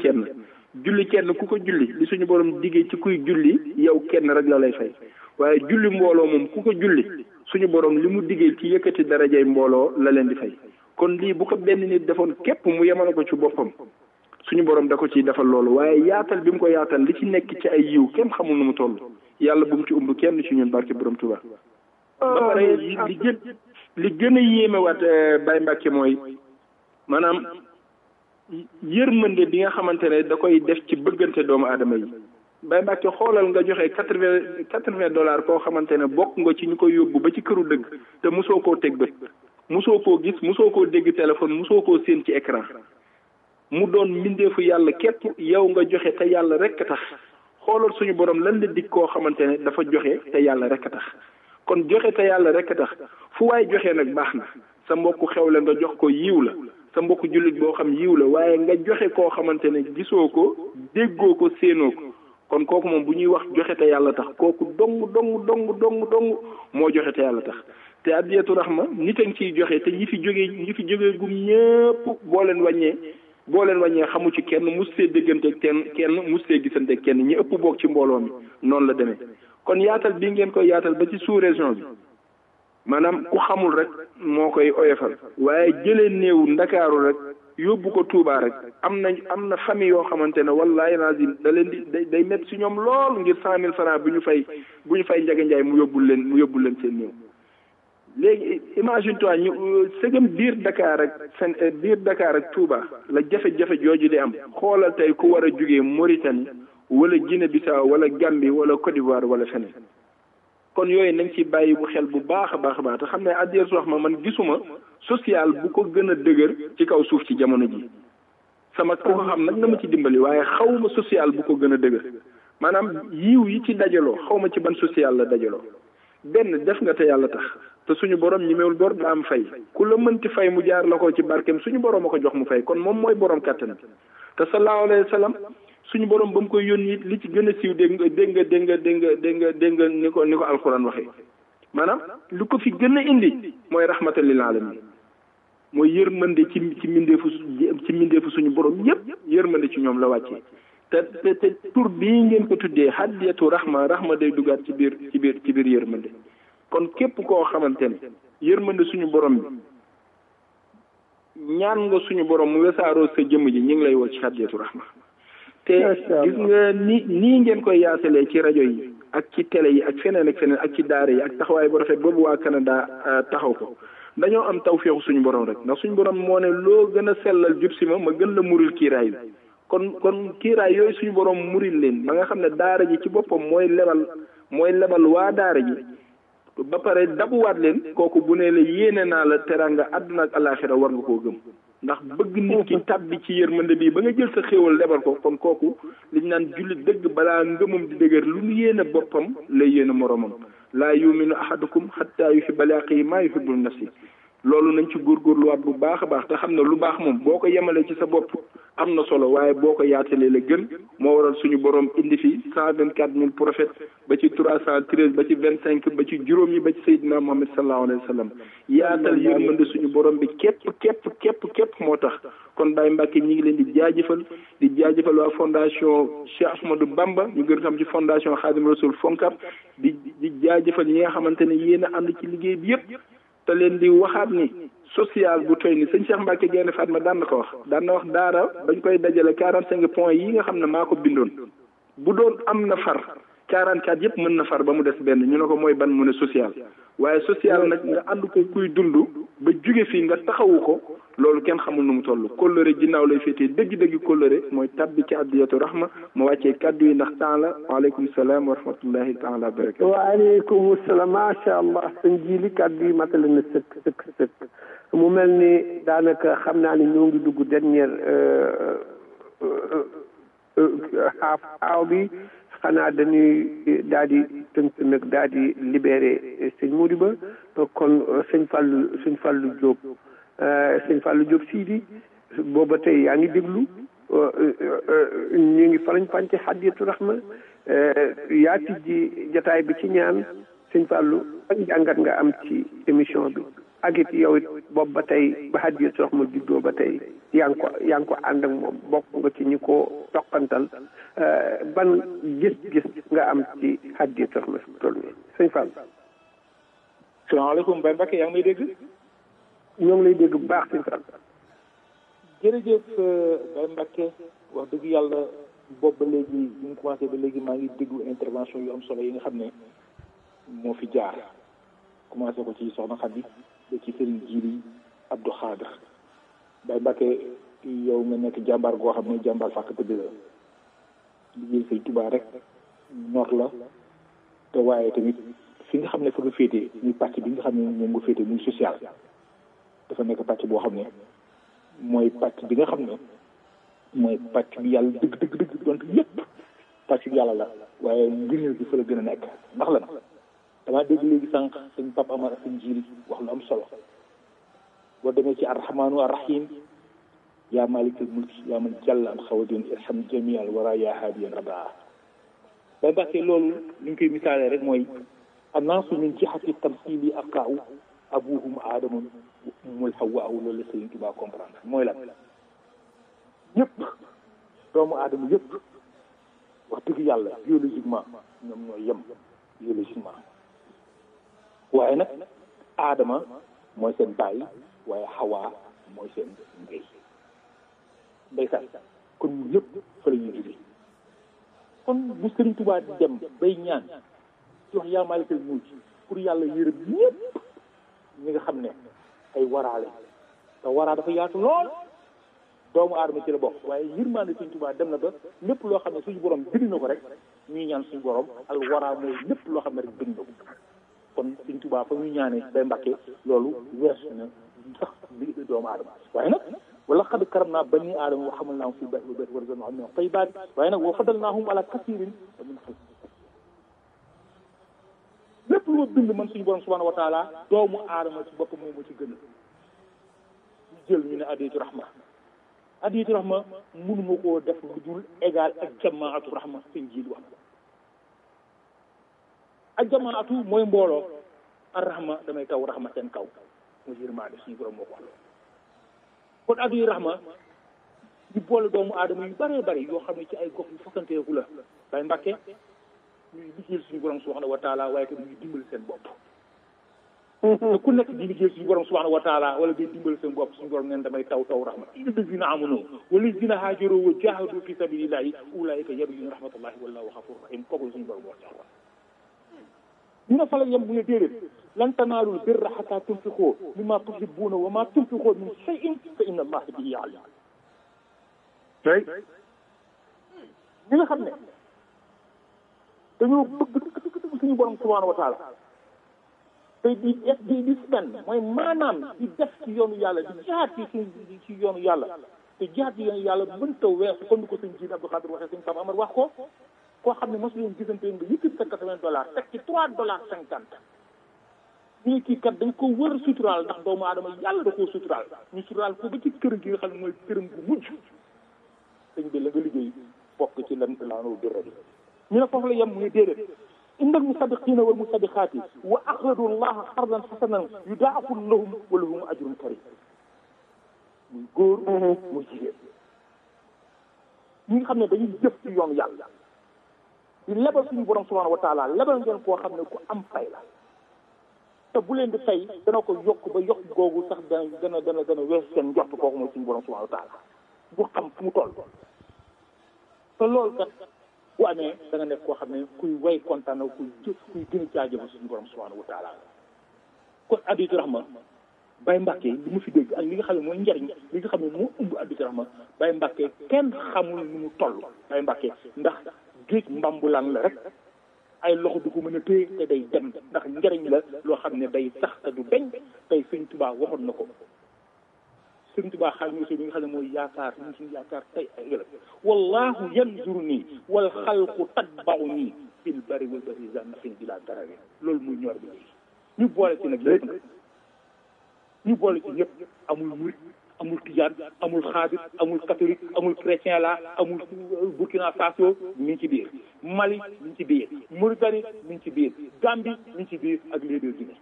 kenn ku ko julli li suñu borom diggee ci kuy julli yow kenn rek la lay fay waaye julli mbooloo moom ku ko julli suñu borom li mu diggee ci yëkkati darajay mbooloo la leen di fay kon lii bu ko benn nit defoon képp mu yemale ko ci boppam suñu borom da ko ciy defal loolu waaye yaatal bi mu ko yaatal li ci nekk ci ay yiw kenn xamul nu mu toll yàlla bu mu ci umb kenn ci ñun barke borom Tuubaa ba pare li gën a yéemewaat Baye Mbacke mooy maanaam yërmande bi nga xamante ne da koy def ci bëggante doomu aadama yi Baye Mbacke xoolal nga joxe $80 koo xamante ne bokk nga ci ñu koy yóbbu ba ci këru dëgg te mosoo koo teg bët mosoo koo gis mosoo koo dégg téléphone mosoo koo séen ci écran mu doon mbindeefu yàlla képp yow nga joxe te yàlla rek a tax xoolal suñu borom lan la dig koo xamante ne dafa joxe te yàlla rek a tax kon joxe te yàlla rek a tax fu waay joxe nag baax na sa mbokku xewle nga jox ko yiw la sa mbokku jullit boo xam yiw la waaye nga joxe koo xamante ne gisoo ko déggoo ko séenoo ko kon kooku moom bu ñuy wax joxe te yàlla tax kooku dong moo joxe te yàlla tax te addiyatu rahma nit a ngi ciy joxe te ñi fi jógee gum ñëpp boo leen wàññee xamu ci kenn mus see déggante kenn mus see gisante kenn ñi ëpp boog ci mbooloo mi noonu la demee kon yaatal bii ngeen koy yaatal ba ci sous région bi maanaam ku xamul rek moo koy oyofal waaye jëlee néew ndakaaru rek yóbbu ko Touba rek am na famille yoo xamante ne wallahi lazim da leen di day métti si ñoom lool ngir 100,000 francs bu ñu fay Njaga Njaay mu yóbbul leen seen néew léegi imagine toi ñu sëgam biir Dakar ak Touba la jafe-jafe jooju di am xoolal tey ku war a jugee Mauritanie wala Guinée Bissau wala Gambie wala Côte d'Ivoire wala feneen kon yooyu nañ ci bàyyi bu xel bu baax a baax te xam ne addiyatu rahma man gisuma social bu ko gën a dëgër ci kaw suuf ci jamono ji sama ku ko xam nag na ma ci dimbali waaye xawma social bu ko gën a dëgër maanaam yiw yi ci dajaloo xawma ci ban social la dajaloo benn def nga te yàlla tax te suñu borom ñi meewul bor daa am fay ku la mënti fay mu jaar la ko ci barkeem suñu borom a ko jox mu fay kon moom mooy borom kàttan te sallallahu alayhi wa sallam suñu borom ba mu koy yónni li ci gën a siiw dégg nga ni ko alxuraan waxee maanaam lu ko fi gën a indi mooy rahmatan lil alamin mooy yërmande ci mbindeefu suñu borom yëpp yërmande ci ñoom la wàccee te tur bii ngeen ko tuddee hadiyatu rahma day dugaat ci biir yërmande kon képp koo xamante ne yërmande suñu borom bi ñaan nga suñu borom mu wesaaroo sa jëmm ji ñu ngi lay woo ci hadiyatu rahma te gis nga nii ngeen koy yaatalee ci rajo yi ak ci télé yi ak feneen ak ci daara yi ak taxawaay bu rafet boobu waa Canada taxaw ko dañoo am tawféexu suñu borom rek ndax suñu borom moo ne loo gën a sellal jub si ma gën la muril kiiraay bi kon kiiraay yooyu suñu borom muril leen ba nga xam ne daara ji ci boppam mooy lebal waa daara ji ba pare dabuwaat leen kooku bu ne la yéene naa la teranga àdduna ak alaaxira war nga koo gëm ndax bëgg nit ki tabbi ci yërmande bi ba nga jël sa xéewal lebal ko kon kooku liñ naan jullit dëgg balaa ngëmam di dëgër lu mu yéene boppam lay yéene moromam laa yuminu ahadukum xatta yuhibba li axiihi maa yuhibbu li nafsi loolu nañ ci góorgóorluwaat bu baax a baax te xam ne lu baax moom boo ko yemalee ci sa bopp am na solo waaye boo ko yaatalee la gën moo waral suñu borom indi fi 124 000 prophètes ba ci 313 ba ci 25 ba ci juróom yi ba ci Seydina Muhammad sallallahu alayhi wa sallam yaatal yërmande suñu borom bi képp moo tax kon Baye Mbacke ñi ngi leen di jaajëfal waa fondation Cheikh Ahmadou Bamba ñu gën xam ci fondation Khadim Rasoul Foncab di jaajëfal ñi nga xamante ne yéen a ànd ci liggéey bi yëpp te leen di waxaat ni social bu toy ni sëñ Cheikh Mbacke Gaynde Fatma daan na wax daara bañ koy dajale 45 points yi nga xam ne maa ko bindoon bu doon am na far 44 yëpp mën na far ba mu des benn ñu ne ko mooy ban mu ne social waaye social nag nga ànd ko kuy dund ba jóge fii nga taxawu ko loolu kenn xamul nu mu toll kóllëre ginnaaw lay féetee dëgg-dëgg kóllëre mooy tabbi ci addiyatu rahma ma wàccee kaddu yi ndax temps la waaleykum salaam wa rahmatullahi taala wa barakatu waaleykum salaam macha allah sëñ Jili kaddu yi matale na sëkk mu mel ni daanaka xam naa ne ñoo ngi dugg dernière xaaw bi xanaa dañuy daal di tënk nag daal di libéré sëñ Modibo kon sëñ Fallou Diop sëñ Fallou Diop Sidi booba tey yaa ngi déglu ñu ngi farañ fànce hadiyatu rahma yaa tijji jataay bi ci ñaan sëñ Fallou ak jàngat nga am ci émission bi ak it yow it boobu ba tey ba hadiyatu rahma juddoo ba tey yaa ngi ko ànd ak moom bokk nga ci ñi ko toqantal ban gis-gis nga am ci hadiyatu rahma toll nii sëñ Fall. salaamaaleykum Baye Mbacke yaa ngi may dégg. ñoo ngi lay dégg bu baax sëñ Fall. jërëjëf Baye Mbacke wax dëgg yàlla boobu ba léegi bi mu commencé ba léegi maa ngi déglu intervention yu am solo yi nga xam ne moo fi jaar commencé ko ci Soxna Khady ba ci Serigne Djili Abdou Khadre Baye Mbacke yow nga nekk jàmbaar goo xam ne jàmbaar fàkk tëdd la liggéey say Tuubaa rek ñor la te waaye tamit fi nga xam ne fa nga féetee muy pàcc bi nga xam ne moom nga féetee muy social dafa nekk pàcc boo xam ne mooy pàcc bi nga xam ne mooy pàcc bi yàlla dëgg donc yépp pàcc bi yàlla la waaye ngëneel bi fa la gën a nekk ndax la damaa dégg léegi sànq sëñ Papa Amar ak sëñ Jiili wax lu am solo boo demee ci arrahmaanu arrahim yaa malikal mulki yaa man jàll an xawadin irham jamial wara yaa haadiyan rabaa Baye Mbacke loolu li ñu koy misaalee rek mooy annaasu min jihati tamsili aqaaw abuhum aadama mul hawaa loolu la Sëriñ Tuubaa comprendre mooy lan ñëpp doomu aadama yëpp wax dëgg yàlla biologiquement ñoom ñooy yem biologiquement waaye nag aadama mooy seen baay waaye xawaa mooy seen ndey ndeysaan kon ñëpp fa la ñuy jóge kon bu Sëriñ Tuubaa di dem bay ñaan ci wax yaa maalikal mulki pour yàlla yërëm ñëpp ñi nga xam ne ay waraale te waraa dafa yaatu lool doomu aadama ci la bokk waaye yërmaande Sëriñ Tuubaa dem na ba lépp loo xam ne suñu borom bind na ko rek ñuy ñaan suñu borom al waraa mooy lépp loo xam ne rek bind na ko kon Sëriñ Tuubaa fa ñuy ñaanee Baye Mbacke loolu weesu na sax bi doomu aadama waaye nag wala xad karam naa bani aadama wa xamal naahum fil barri wal bahri wa razaqnaahum min at-tayyibaat waaye nag wa faddalnaahum ala kasiirin min xalqi lépp lu ma bind man suñu borom subhaanahu wa taala doomu aadama ci boppam moom moo ci gën a ñu jël ñu ne hadiyatu rahma hadiyatu rahma mënuma koo def lu dul égal ak jamaatu rahma seen jiil wax ak jamaatu mooy mbooloo ar rahma damay taw rahma seen kaw mu yërmaande suñu borom moo ko wax kon hadiyatu rahma di boole doomu aadama yu bëree bëri yoo xam ne ci ay gox yu fasanteeku la day mbàkke ñuy liggéeyal suñu borom subhanahu wa taala waaye que ñuy dimbali seen bopp te ku nekk di liggéeyal suñu borom subhanahu wa taala wala day dimbali seen bopp suñu borom neen damay taw rahma illazina amanu walazina haajaru wa jahadu fi sabilillahi ulaika yarjuna rahmatallahi wallahu ghafurur rahim kooku suñu borom wax ci ñu ne fa la yem bu ne déedéet lan tanaalul birra hatta tunfiqu mimma tuhibbuuna wa ma tunfiqu min shay'in fa inna allaha bihi alim ñi nga xam ne dañoo bëgg suñu borom subhanahu wa taala te di spend mooy maanaam di def ci yoonu yàlla di jaar ci yoonu yàlla te jaar ci yoonu yàlla mënta weesu comme ni ko sëñ jiit Abdou Khadir waxee sëñ Papa Amar wax ko koo xam ne mosu leen gisante nga yëkkati sa $80 teg ci $3.50 ñu kii kat dañ ko wër suturaal ndax doomu aadama yàlla da koo suturaal ñu suturaal ko ba ci kër gi nga xam ne mooy këram bu mujj sëñ bi la nga liggéey bokk ci lan laanoo dërra bi ñu ne foofu la yem mu ne déedéet innal musaddiqina wal musaddiqaati wa aqradu llaha qardan hasanan yudaafu lahum wa lahum ajrun karim muy góor muy jigéen ñi nga xam ne dañuy jëf ci yoonu yàlla di lebal suñu borom subhanahu wa taala lebal ngeen koo xam ne ku am fay la te bu leen di fay dana ko yokk ba yokk googu sax dana wees seen njort kooku mooy suñu borom subhanahu wa taala bu xam fu mu toll te loolu kat bu amee da nga nekk koo xam ne kuy way kontaan na kuy gën a jaajëfal suñu borom subhanahu wa taala kon hadiyatu rahma Baye Mbacke li mu fi dégg ak li nga xam ne mooy njariñ li nga xam ne moo ëmb hadiyatu rahma Baye Mbacke kenn xamul nu mu toll Baye Mbacke ndax géej mbambulaan la rek ay loxo du ko mën a téye te day dem ndax njariñ la loo xam ne day sax te du beñ tey Sëñ Tuubaa waxoon na ko Sëñ Tuubaa xam ne li nga xam ne mooy yaakaar ñun suñu yaakaar tey ay ëllëg wallahu yanzuru nii wal xalqu tatba'u nii fil bari wal bahri za nafin bila darari loolu muy ñor bi ñu boole ci nag lépp nag ñu boole ci ñëpp amul murit amul tijaan amul xaadir amul catholique amul chrétien la amul Burkina Faso mi ngi ci biir Mali mi ngi ci biir Mauritanie mi ngi ci biir Gambie mi ngi ci biir ak les deux Guinée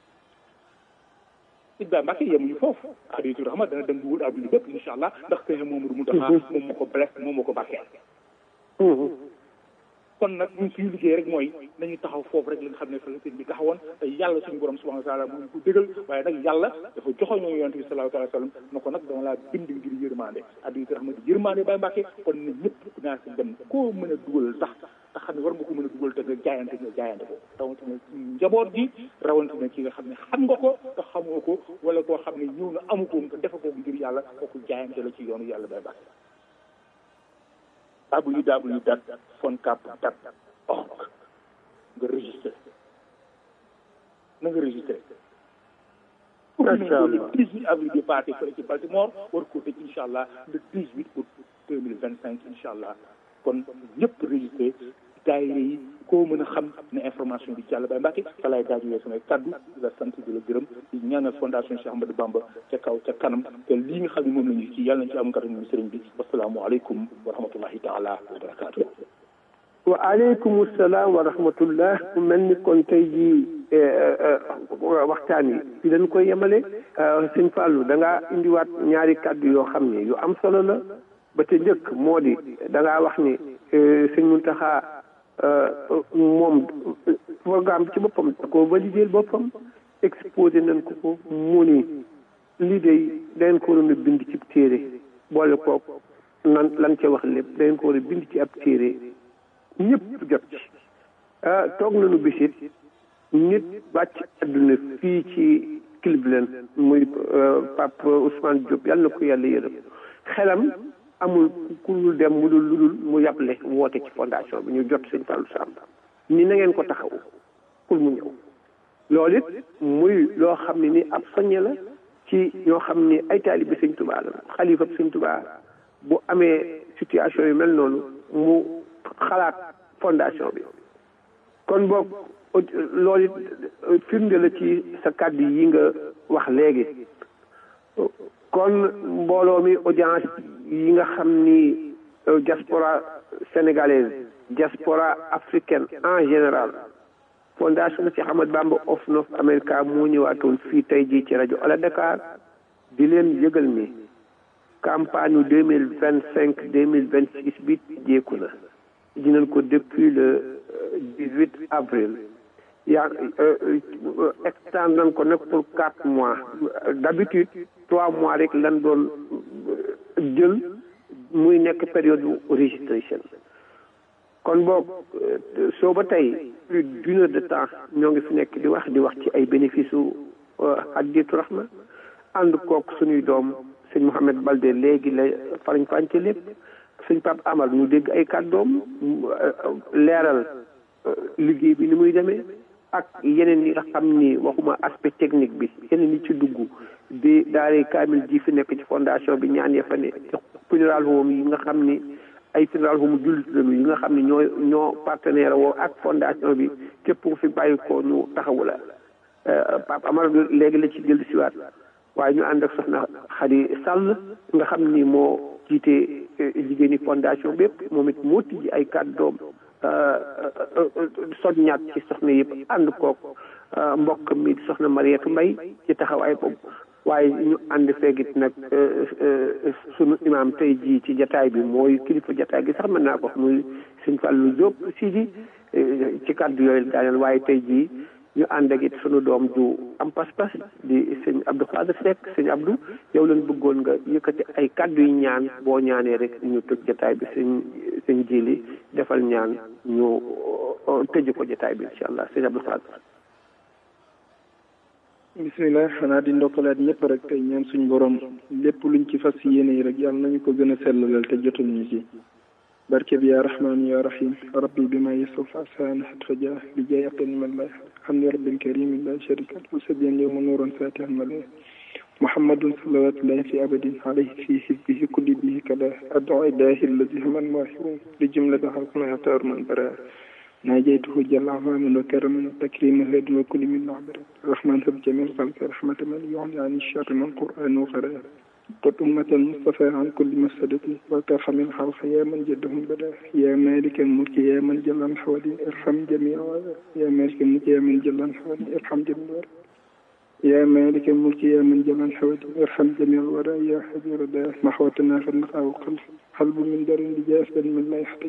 Ibrahima Mbacke yemuñu foofu hadiyatu rahma dana dem di wut àdduna bépp incha allah ndax sëñ Mamadou Moustapha moom moo ko bless moom moo ko barkeel kon nag ñun suñu liggéey rek mooy nañu taxaw foofu rek li nga xam ne fa la sëñ bi taxawoon te yàlla suñu borom subhanahu wa taala mu ko dëgal waaye nag yàlla dafa joxoñoo yonent bi sallallahu alayhi wa sallam na ko nag dama laa bind ngir yërmande hadiyatu rahma di yërmande Baye Mbacke kon ne ñëpp naa si dem koo mën a dugal sax te xam ne war nga ko mën a dugal te nga jaayante ko rawatina njaboot gi rawatina ki nga xam ne xam nga ko te xamoo ko wala koo xam ne ñëw na amu ko nga defe ko ngir yàlla kooku jaayante la ci yoonu yàlla Baye Mbacke www.foncap.org nga registré na nga registré. macha allah le 18 avril bi passé fële ci Baltimore war ko tëj incha allah le 18 août 2025 incha allah kon ñëpp registré daayira yi koo mën a xam ne information bi ci yàlla Baye Mbacke fa laay daajuwee samay kaddu di la sant di la gërëm di ñaanal fondation Cheikh Ahmadou Bamba ca kaw ca kanam te lii nga xam ne moom la ñu ci yàlla nañ ci am ngatañ ñu sëriñ bi wasalaamualeykum wa rahmatullahi taala wa barakaatu. wa aleykum salaam wa rahmatullah mu mel ni kon tey jii waxtaan yi fi dañ koy yemale sëñ Fallou da ngaa indiwaat ñaari kaddu yoo xam ne yu am solo la ba te njëkk moo di da ngaa wax ni sëñ Mountakha moom programme bi ci boppam da ko validé boppam exposé nañ ko mu ni lii day dañ ko waroon a bind ci téere boole koog lan ca wax lépp dañ ko war a bind ci ab téere ñëpp jot ci toog nañu bisit nit wàcc àdduna fii ci Cleveland muy Pape Ousmane Diop yàlla na ko yàlla yërëm xelam amul ku dul dem mu dul ludul mu yàble woote ci fondation bi ñu jot sëñ Fallou Samb ni na ngeen ko taxawu pour mu ñëw loolu it muy loo xam ne ni ab soññe la ci ñoo xam ni ay taalibe sëñ Touba la xalifa sëñ Touba bu amee situation yu mel noonu mu xalaat fondation bi kon boog loolu it firnde la ci sa kàddu yi nga wax léegi kon mbooloo mi audience yi nga xam ni diaspora sénégalaise diaspora africaine en général fondation Cheikh Ahmadou Bamba of North America moo ñëwaatoon fii tey jii ci rajo Allo Dakar di leen yëgal ni campagne 2025-2026 bi jéeku na dinañ ko depuis le 18 avril yaa extend nañ ko nag pour 4 mois d'habitude 3 mois rek lan doon jël muy nekk période registration kon boog soo ba tey plus d'une heure de temps ñoo ngi fi nekk di wax ci ay bénéfice u Hadiyatu Rahma ànd kook suñuy doom sëñ Mouhamed Balde léegi la farañ fànce lépp sëñ Pape Amar ñu dégg ay kàddoom leeral liggéey bi ni muy demee ak yeneen yi nga xam ni waxuma aspect technique bi yeneen yi ci dugg di daare kaamil ji fi nekk ci fondation bi ñaan ya fa ne funeral home yi nga xam ni ay funeral home jullit lañu yi nga xam ni ñoo partenaire woo ak fondation bi képp ku fi bàyyi ko ñu taxawu la Pape Amar léegi la ci dellu siwaat waaye ñu ànd ak soxna Xadi Sall nga xam ni moo jiite jigéeni fondation bépp moom it moo tijji ay kàddoom soññaat ci soxna yëpp ànd kook mbokk mi soxna Mariétu Mbay ci taxawaay boobu waaye ñu ànd feegit nag sunu imaam tey jii ci jataay bi mooy kilifa jataay gi sax mën naa ko wax muy sëñ Fallou Diop Sidi ci kàddu yooyu daaneel waaye tey jii ñu ànd ak it sunu doom ju am pas-pas di sëñ Abdou Khadre Seck sëñ Abdou yow lañ bëggoon nga yëkkati ay kàddu yu ñaan boo ñaanee rek ñu tëj jataay bi sëñ Jili defal ñaan ñu tëj ko jataay bi incha allah sëñ Abdou Khadre. bisimilah xanaa di ndokkalaat ñëpp rek tey ñaan suñu borom lépp luñ ci fas yéene yi rek yàlla nañu ko gën a sellalal te jotal ñu ci barke bi yaa rahmaan yaa rahim rabbi bi ma yusuf asana hatfaja bi jaay aqin mallah hamdi rabbil karim la sharika lahu sabiyan yawma nuran fatihan mallah muhammadun salawatullahi fi abadin alayhi fi hizbihi kulli bihi kada ad'u ilahi allazi man wahirun li jumlati halqna yatar man bara ناجيته جل عظاما وكرما تكريما هدى وكل من نعبر الرحمن هب جميع خلق رحمة من يغني عن الشر من قرآن وغراه قد أمة المصطفى عن كل مفسدة وترحم الخلق يا من جدهم بدا يا مالك الملك يا من جل عن حوالي ارحم جميع الورى يا مالك الملك يا من جل عن حوالي ارحم جميع الورى يا مالك الملك يا من جل عن حوالي ارحم جميع الورى يا حبيب الله محوتنا في النقاء قلب من در لجاس من لا يحتاج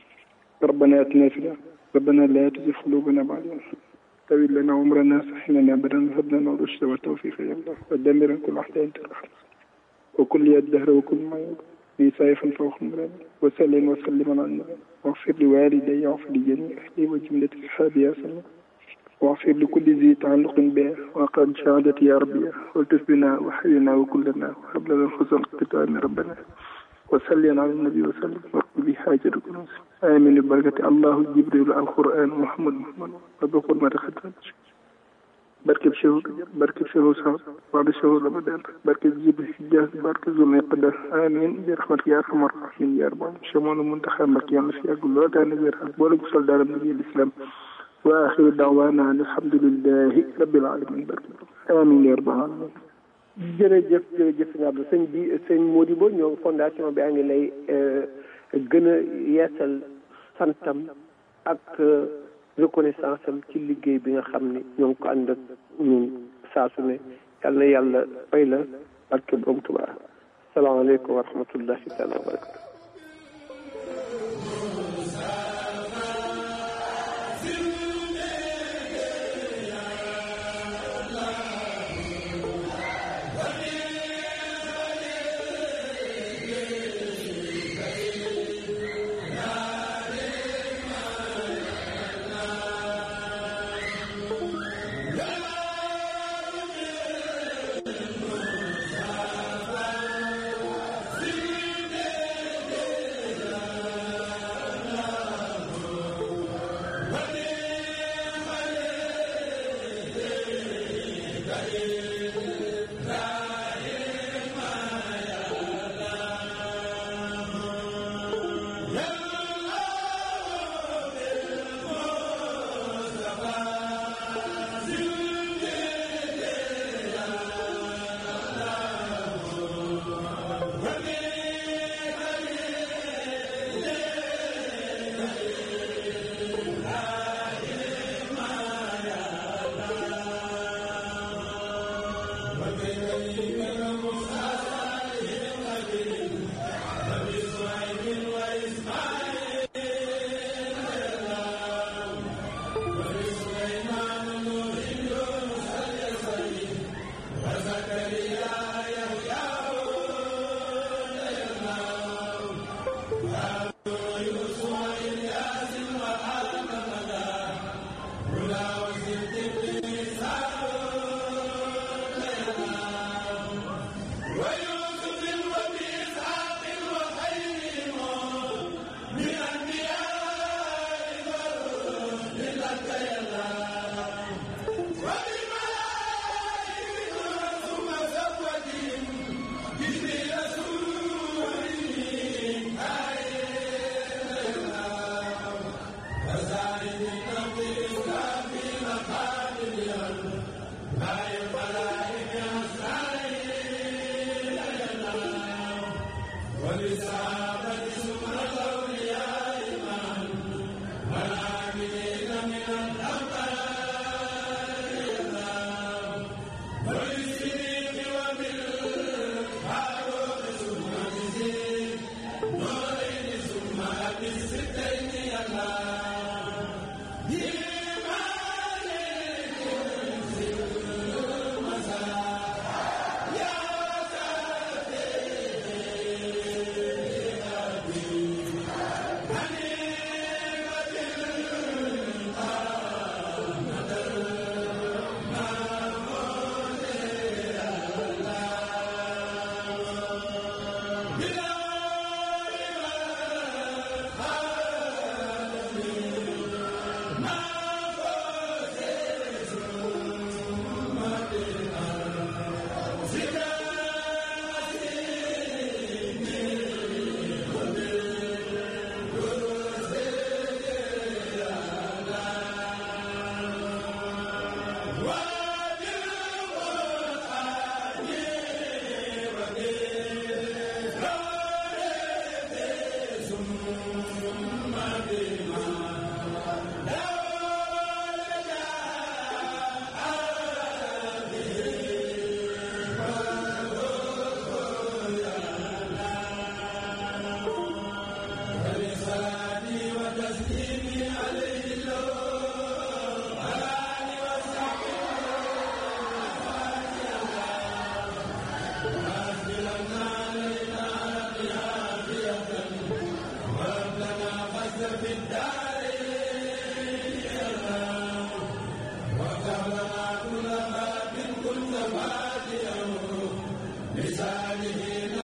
ربنا اتنا في ربنا لا تزغ قلوبنا بعد إذ طويل لنا عمرنا سحنا أبدا هب لنا الرشد والتوفيق يا الله ودمر كل أحداث ترحم وكل الدهر وكل ما يقول في سيف فوق المراد وسلم وسلم على النبي واغفر لوالدي واغفر لجميع أهلي وجملة أصحابي يا سلام واغفر لكل ذي تعلق به وقد شهادتي يا ربي والتف بنا وحينا وكلنا وهب لنا الحسن الختام ربنا وسلم على النبي وسلم وقل بحاجة كنوز آمين ببركة الله جبريل القرآن محمد وبقول ما تخدم بركة شهور صار بعد شهور رمضان بركة جبريل الجاز بركة زمن قدر آمين برحمتك يا أرحم الراحمين يا رب شمال المنتخب مكيان في أقول لا تاني غير بولك صلى الله عليه الإسلام وآخر دعوانا أن الحمد لله رب العالمين بركة آمين يا رب العالمين. jërëjëf nga Abdou sëñ Modibo ñoo fondation bi a ngi lay gën a yeesal santam ak reconnaissance am ci liggéey bi nga xam ne ñoo ngi ko ànd ak ñun saa su ne yal na yàlla fay la barke borom Tuubaa salaamaaleykum wa rahmatullahi taala wa barakatu في الدار